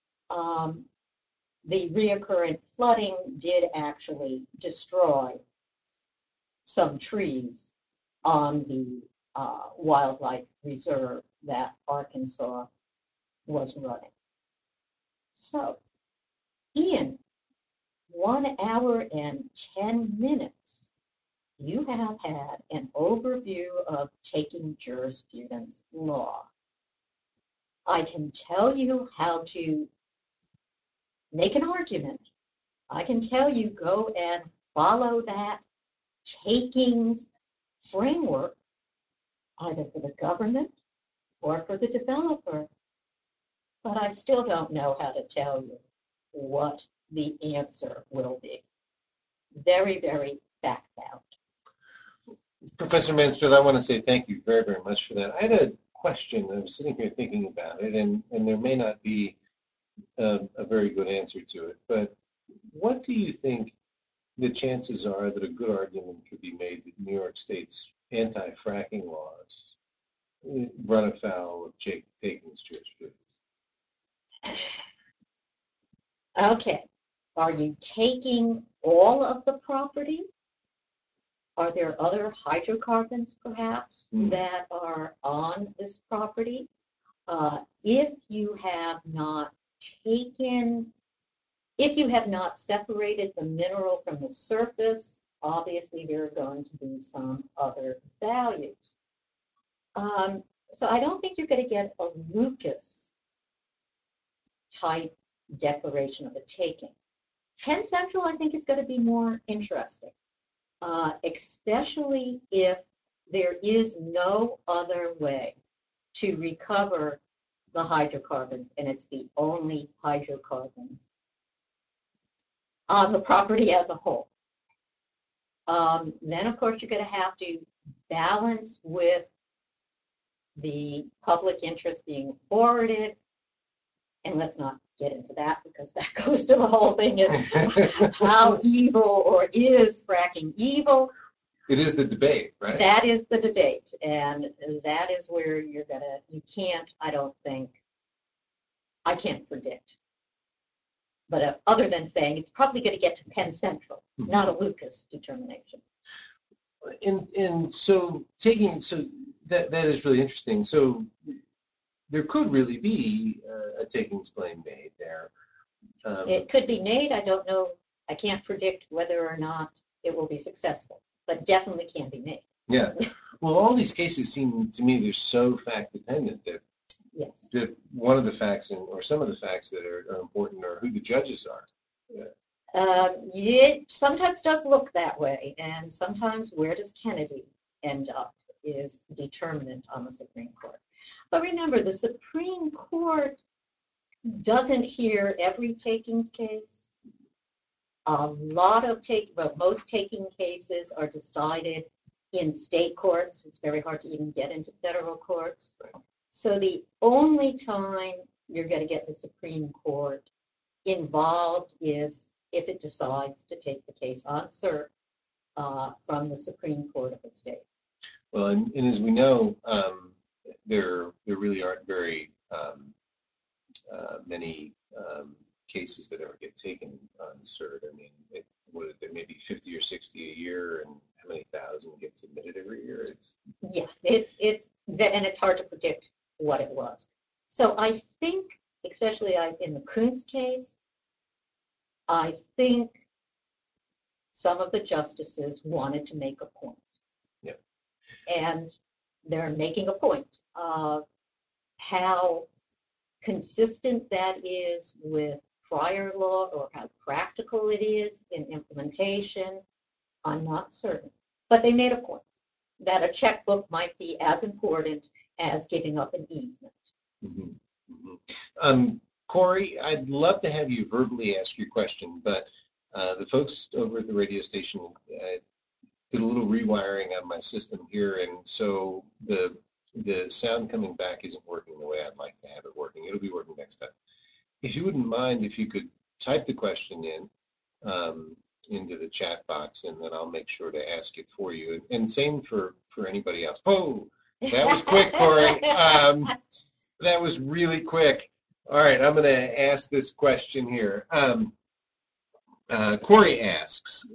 the reoccurrent flooding did actually destroy some trees on the wildlife reserve that Arkansas was running. So, in 1 hour and 10 minutes, you have had an overview of taking jurisprudence law. I can tell you how to make an argument. I can tell you go and follow that takings framework, either for the government or for the developer. But I still don't know how to tell you what the answer will be. Very, very fact-bound. Professor Mansfield, I want to say thank you very, very much for that. I had a question. I was sitting here thinking about it, and there may not be a very good answer to it, but what do you think the chances are that a good argument could be made that New York State's anti-fracking laws run afoul of takings jurisprudence? Okay. Are you taking all of the property? Are there other hydrocarbons, perhaps, that are on this property? If you have not separated the mineral from the surface, obviously there are going to be some other values. So I don't think you're going to get a Lucas-type declaration of a taking. Penn Central, I think, is going to be more interesting, especially if there is no other way to recover the hydrocarbons, and it's the only hydrocarbons on the property as a whole. Then, of course, you're going to have to balance with the public interest being forwarded, and let's not get into that because that goes to the whole thing is how evil or is fracking evil. It is the debate, right? That is the debate, and that is where you can't, I can't predict. But other than saying it's probably going to get to Penn Central, not a Lucas determination. And so that is really interesting. So there could really be a takings claim made there. It could be made. I don't know. I can't predict whether or not it will be successful, but definitely can be made. Yeah. Well, all these cases seem to me they're so fact dependent that yes. That one of the facts or some of the facts that are important are who the judges are. Yeah. It sometimes does look that way, and sometimes where does Kennedy end up is determinant on the Supreme Court. But remember, the Supreme Court doesn't hear every takings case. Most taking cases are decided in state courts. It's very hard to even get into federal courts. So the only time you're going to get the Supreme Court involved is if it decides to take the case on cert from the Supreme Court of the state. Well, and as we know, there really aren't very many cases that ever get taken on cert. I mean, there may be 50 or 60 a year, and how many thousand get submitted every year? And it's hard to predict what it was. So I think, especially in the Coons case, I think some of the justices wanted to make a point. Yeah. And they're making a point of how consistent that is with prior law or how practical it is in implementation. I'm not certain. But they made a point that a checkbook might be as important as giving up an easement. Mm-hmm. Mm-hmm. Corey, I'd love to have you verbally ask your question, but the folks over at the radio station did a little rewiring on my system here, and so the sound coming back isn't working the way I'd like to have it working. It'll be working next time. If you wouldn't mind, if you could type the question in into the chat box, and then I'll make sure to ask it for you. And same for anybody else. Oh, that was quick, Corey. That was really quick. All right, I'm going to ask this question here. Corey asks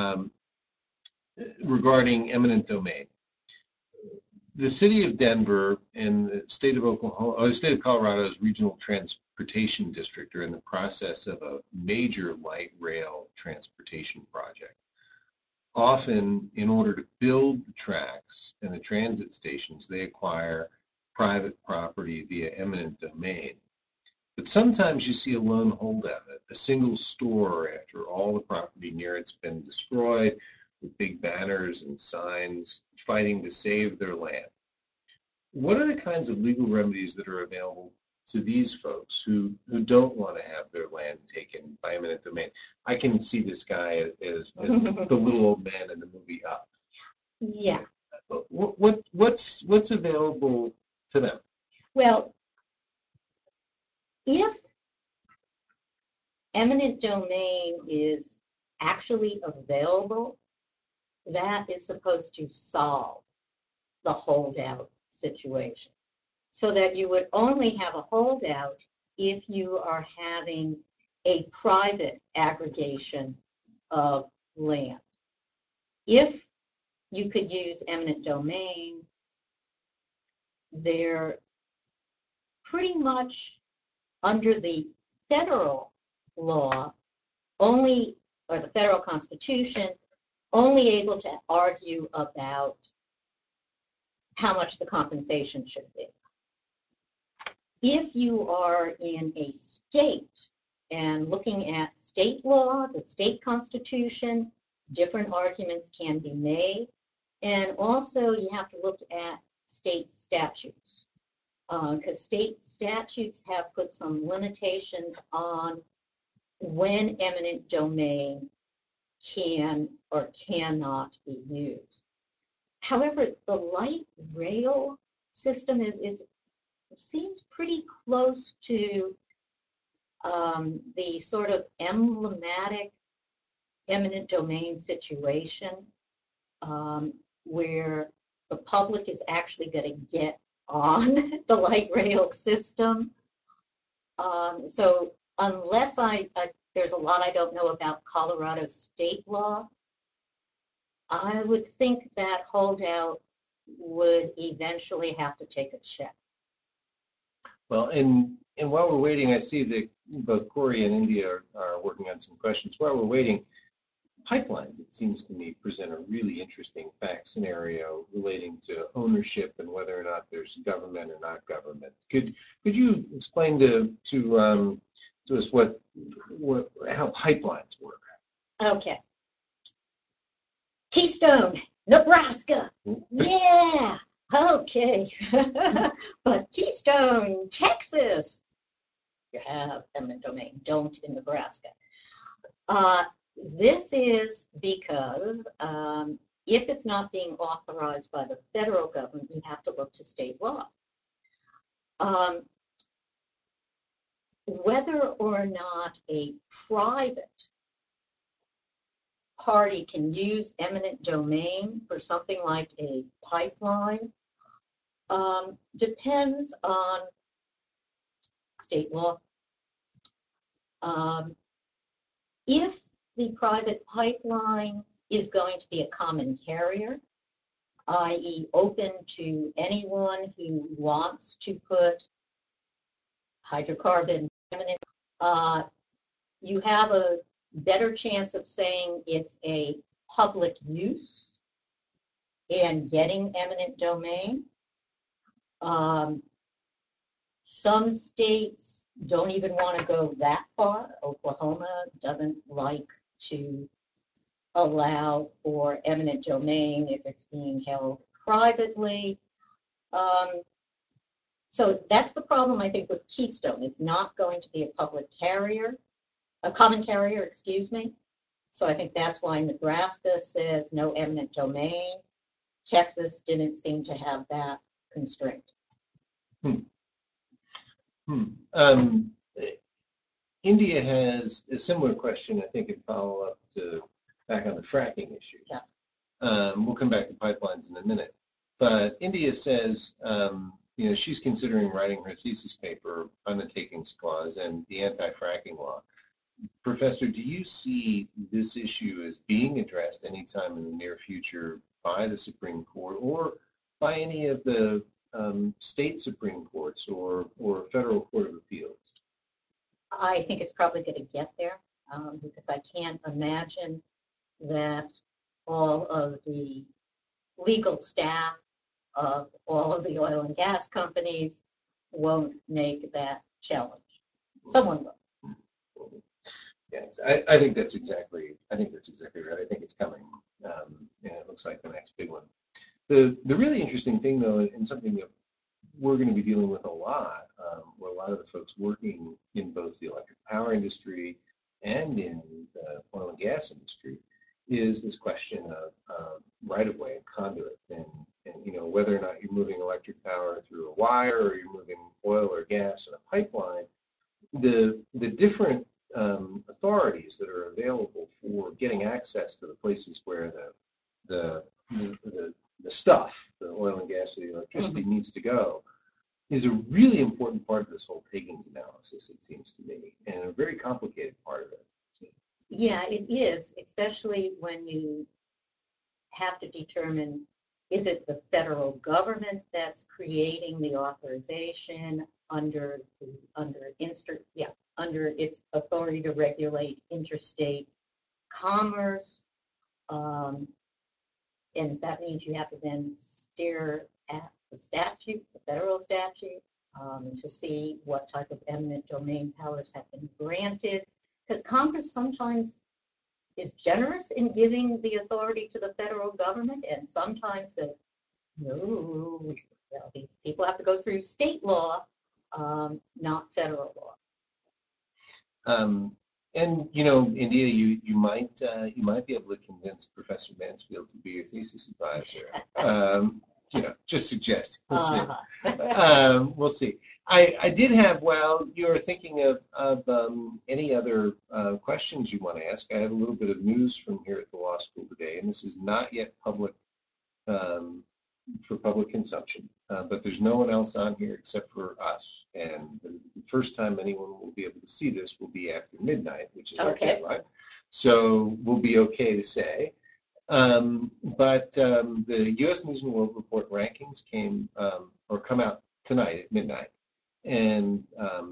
regarding eminent domain. The city of Denver and the state of Oklahoma, or the state of Colorado's regional transportation district are in the process of a major light rail transportation project. Often, in order to build the tracks and the transit stations, they acquire private property via eminent domain. But sometimes you see a lone holdout, a single store after all the property near it's been destroyed, with big banners and signs fighting to save their land. What are the kinds of legal remedies that are available to these folks who don't want to have their land taken by eminent domain? I can see this guy as the little old man in the movie Up. Yeah. What's available to them? Well, if eminent domain is actually available, that is supposed to solve the holdout situation. So that you would only have a holdout if you are having a private aggregation of land. If you could use eminent domain, they're pretty much under the federal law only, or the federal constitution, only able to argue about how much the compensation should be. If you are in a state and looking at state law, the state constitution, different arguments can be made. And also you have to look at state statutes, because state statutes have put some limitations on when eminent domain can or cannot be used. However, the light rail system seems pretty close to the sort of emblematic eminent domain situation where the public is actually going to get on the light rail system. So unless there's a lot I don't know about Colorado state law, I would think that holdout would eventually have to take a check. Well, and while we're waiting, I see that both Corey and India are working on some questions. While we're waiting, pipelines, it seems to me, present a really interesting fact scenario relating to ownership and whether or not there's government or not government. Could you explain to us how pipelines work? Okay. Keystone, Nebraska. Yeah. Okay. But Keystone, Texas, you have eminent domain. Don't in Nebraska. This is because if it's not being authorized by the federal government, you have to look to state law. Whether or not a private party can use eminent domain for something like a pipeline depends on state law. If the private pipeline is going to be a common carrier, i.e. open to anyone who wants to put hydrocarbon, you have a better chance of saying it's a public use and getting eminent domain. Some states don't even want to go that far. Oklahoma doesn't like to allow for eminent domain if it's being held privately. So that's the problem, I think, with Keystone. It's not going to be a public carrier, a common carrier, excuse me. So I think that's why Nebraska says no eminent domain. Texas didn't seem to have that constraint. India has a similar question, I think, in follow-up to back on the fracking issue. Yeah. We'll come back to pipelines in a minute. But India says, she's considering writing her thesis paper on the takings clause and the anti-fracking law. Professor, do you see this issue as being addressed anytime in the near future by the Supreme Court or by any of the state Supreme Courts or federal Court of Appeals? I think it's probably going to get there because I can't imagine that all of the legal staff of all of the oil and gas companies won't make that challenge. Someone will. Yes, I think that's exactly right. I think it's coming, and it looks like the next big one. The really interesting thing, though, and something that we're going to be dealing with a lot, where a lot of the folks working in both the electric power industry and in the oil and gas industry, is this question of right-of-way and conduit, and whether or not you're moving electric power through a wire or you're moving oil or gas in a pipeline. The different authorities that are available for getting access to the places where the stuff, the oil and gas, the electricity needs to go, is a really important part of this whole takings analysis, it seems to me, and a very complicated part of it. Yeah, it is, especially when you have to determine, is it the federal government that's creating the authorization under its authority to regulate interstate commerce, and that means you have to then stare at the statute, the federal statute, to see what type of eminent domain powers have been granted. Because Congress sometimes is generous in giving the authority to the federal government, and sometimes says, no, these people have to go through state law, not federal law. And India, you might be able to convince Professor Mansfield to be your thesis advisor. Just suggest. We'll see. We'll see. I did have, while you're thinking of any other questions you want to ask, I have a little bit of news from here at the law school today, and this is not yet public for public consumption, but there's no one else on here except for us. And the first time anyone will be able to see this will be after midnight, which is our deadline. So we'll be okay to say. But the U.S. News and World Report rankings come out tonight at midnight. And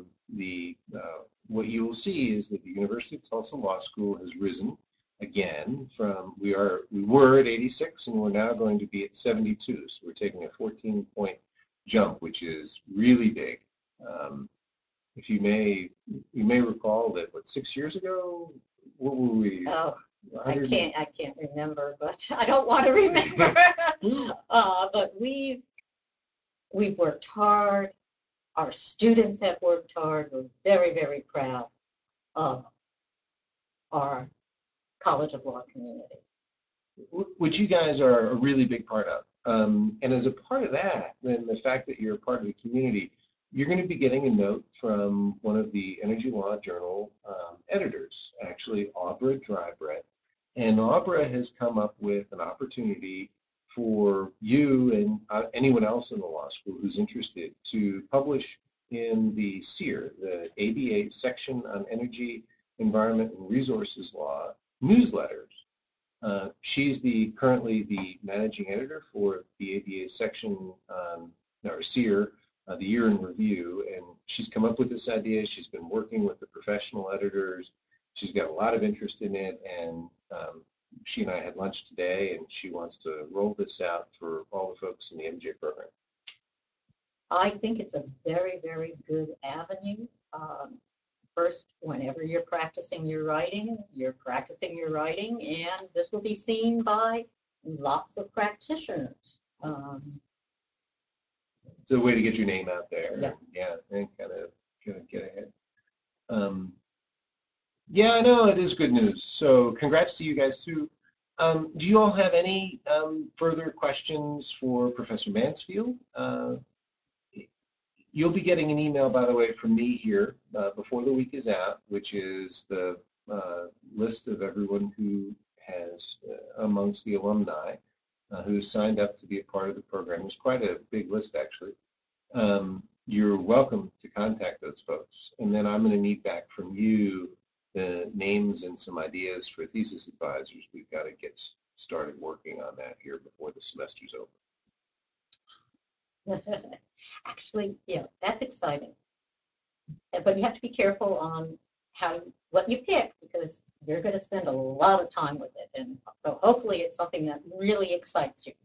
what you will see is that the University of Tulsa Law School has risen again from, we were at 86 and we're now going to be at 72. So we're taking a 14-point jump, which is really big. If you may recall that 6 years ago, what were we? Oh, I can't remember, but I don't want to remember. But we've worked hard. Our students have worked hard. We're very, very proud of our College of Law community, which you guys are a really big part of. And as a part of that, then the fact that you're a part of the community, you're going to be getting a note from one of the Energy Law Journal editors, actually, Aubrey Drybrett. And Abra has come up with an opportunity for you and anyone else in the law school who's interested to publish in the SEER, the ABA Section on Energy, Environment, and Resources Law newsletters. She's currently the managing editor for the ABA section on, or SEER, the Year in Review, and she's come up with this idea. She's been working with the professional editors. She's got a lot of interest in it, and she and I had lunch today, and she wants to roll this out for all the folks in the MJ program. I think it's a very, very good avenue. First, whenever you're practicing your writing, and this will be seen by lots of practitioners. It's a way to get your name out there. Yeah. And kind of get ahead. Yeah, I know, it is good news. So congrats to you guys, too. Do you all have any further questions for Professor Mansfield? You'll be getting an email, by the way, from me here before the week is out, which is the list of everyone who has, amongst the alumni, who signed up to be a part of the program. It's quite a big list, actually. You're welcome to contact those folks. And then I'm going to need back from you the names and some ideas for thesis advisors. We've got to get started working on that here before the semester's over. Actually, yeah, that's exciting. But you have to be careful on what you pick, because you're going to spend a lot of time with it. And so hopefully it's something that really excites you.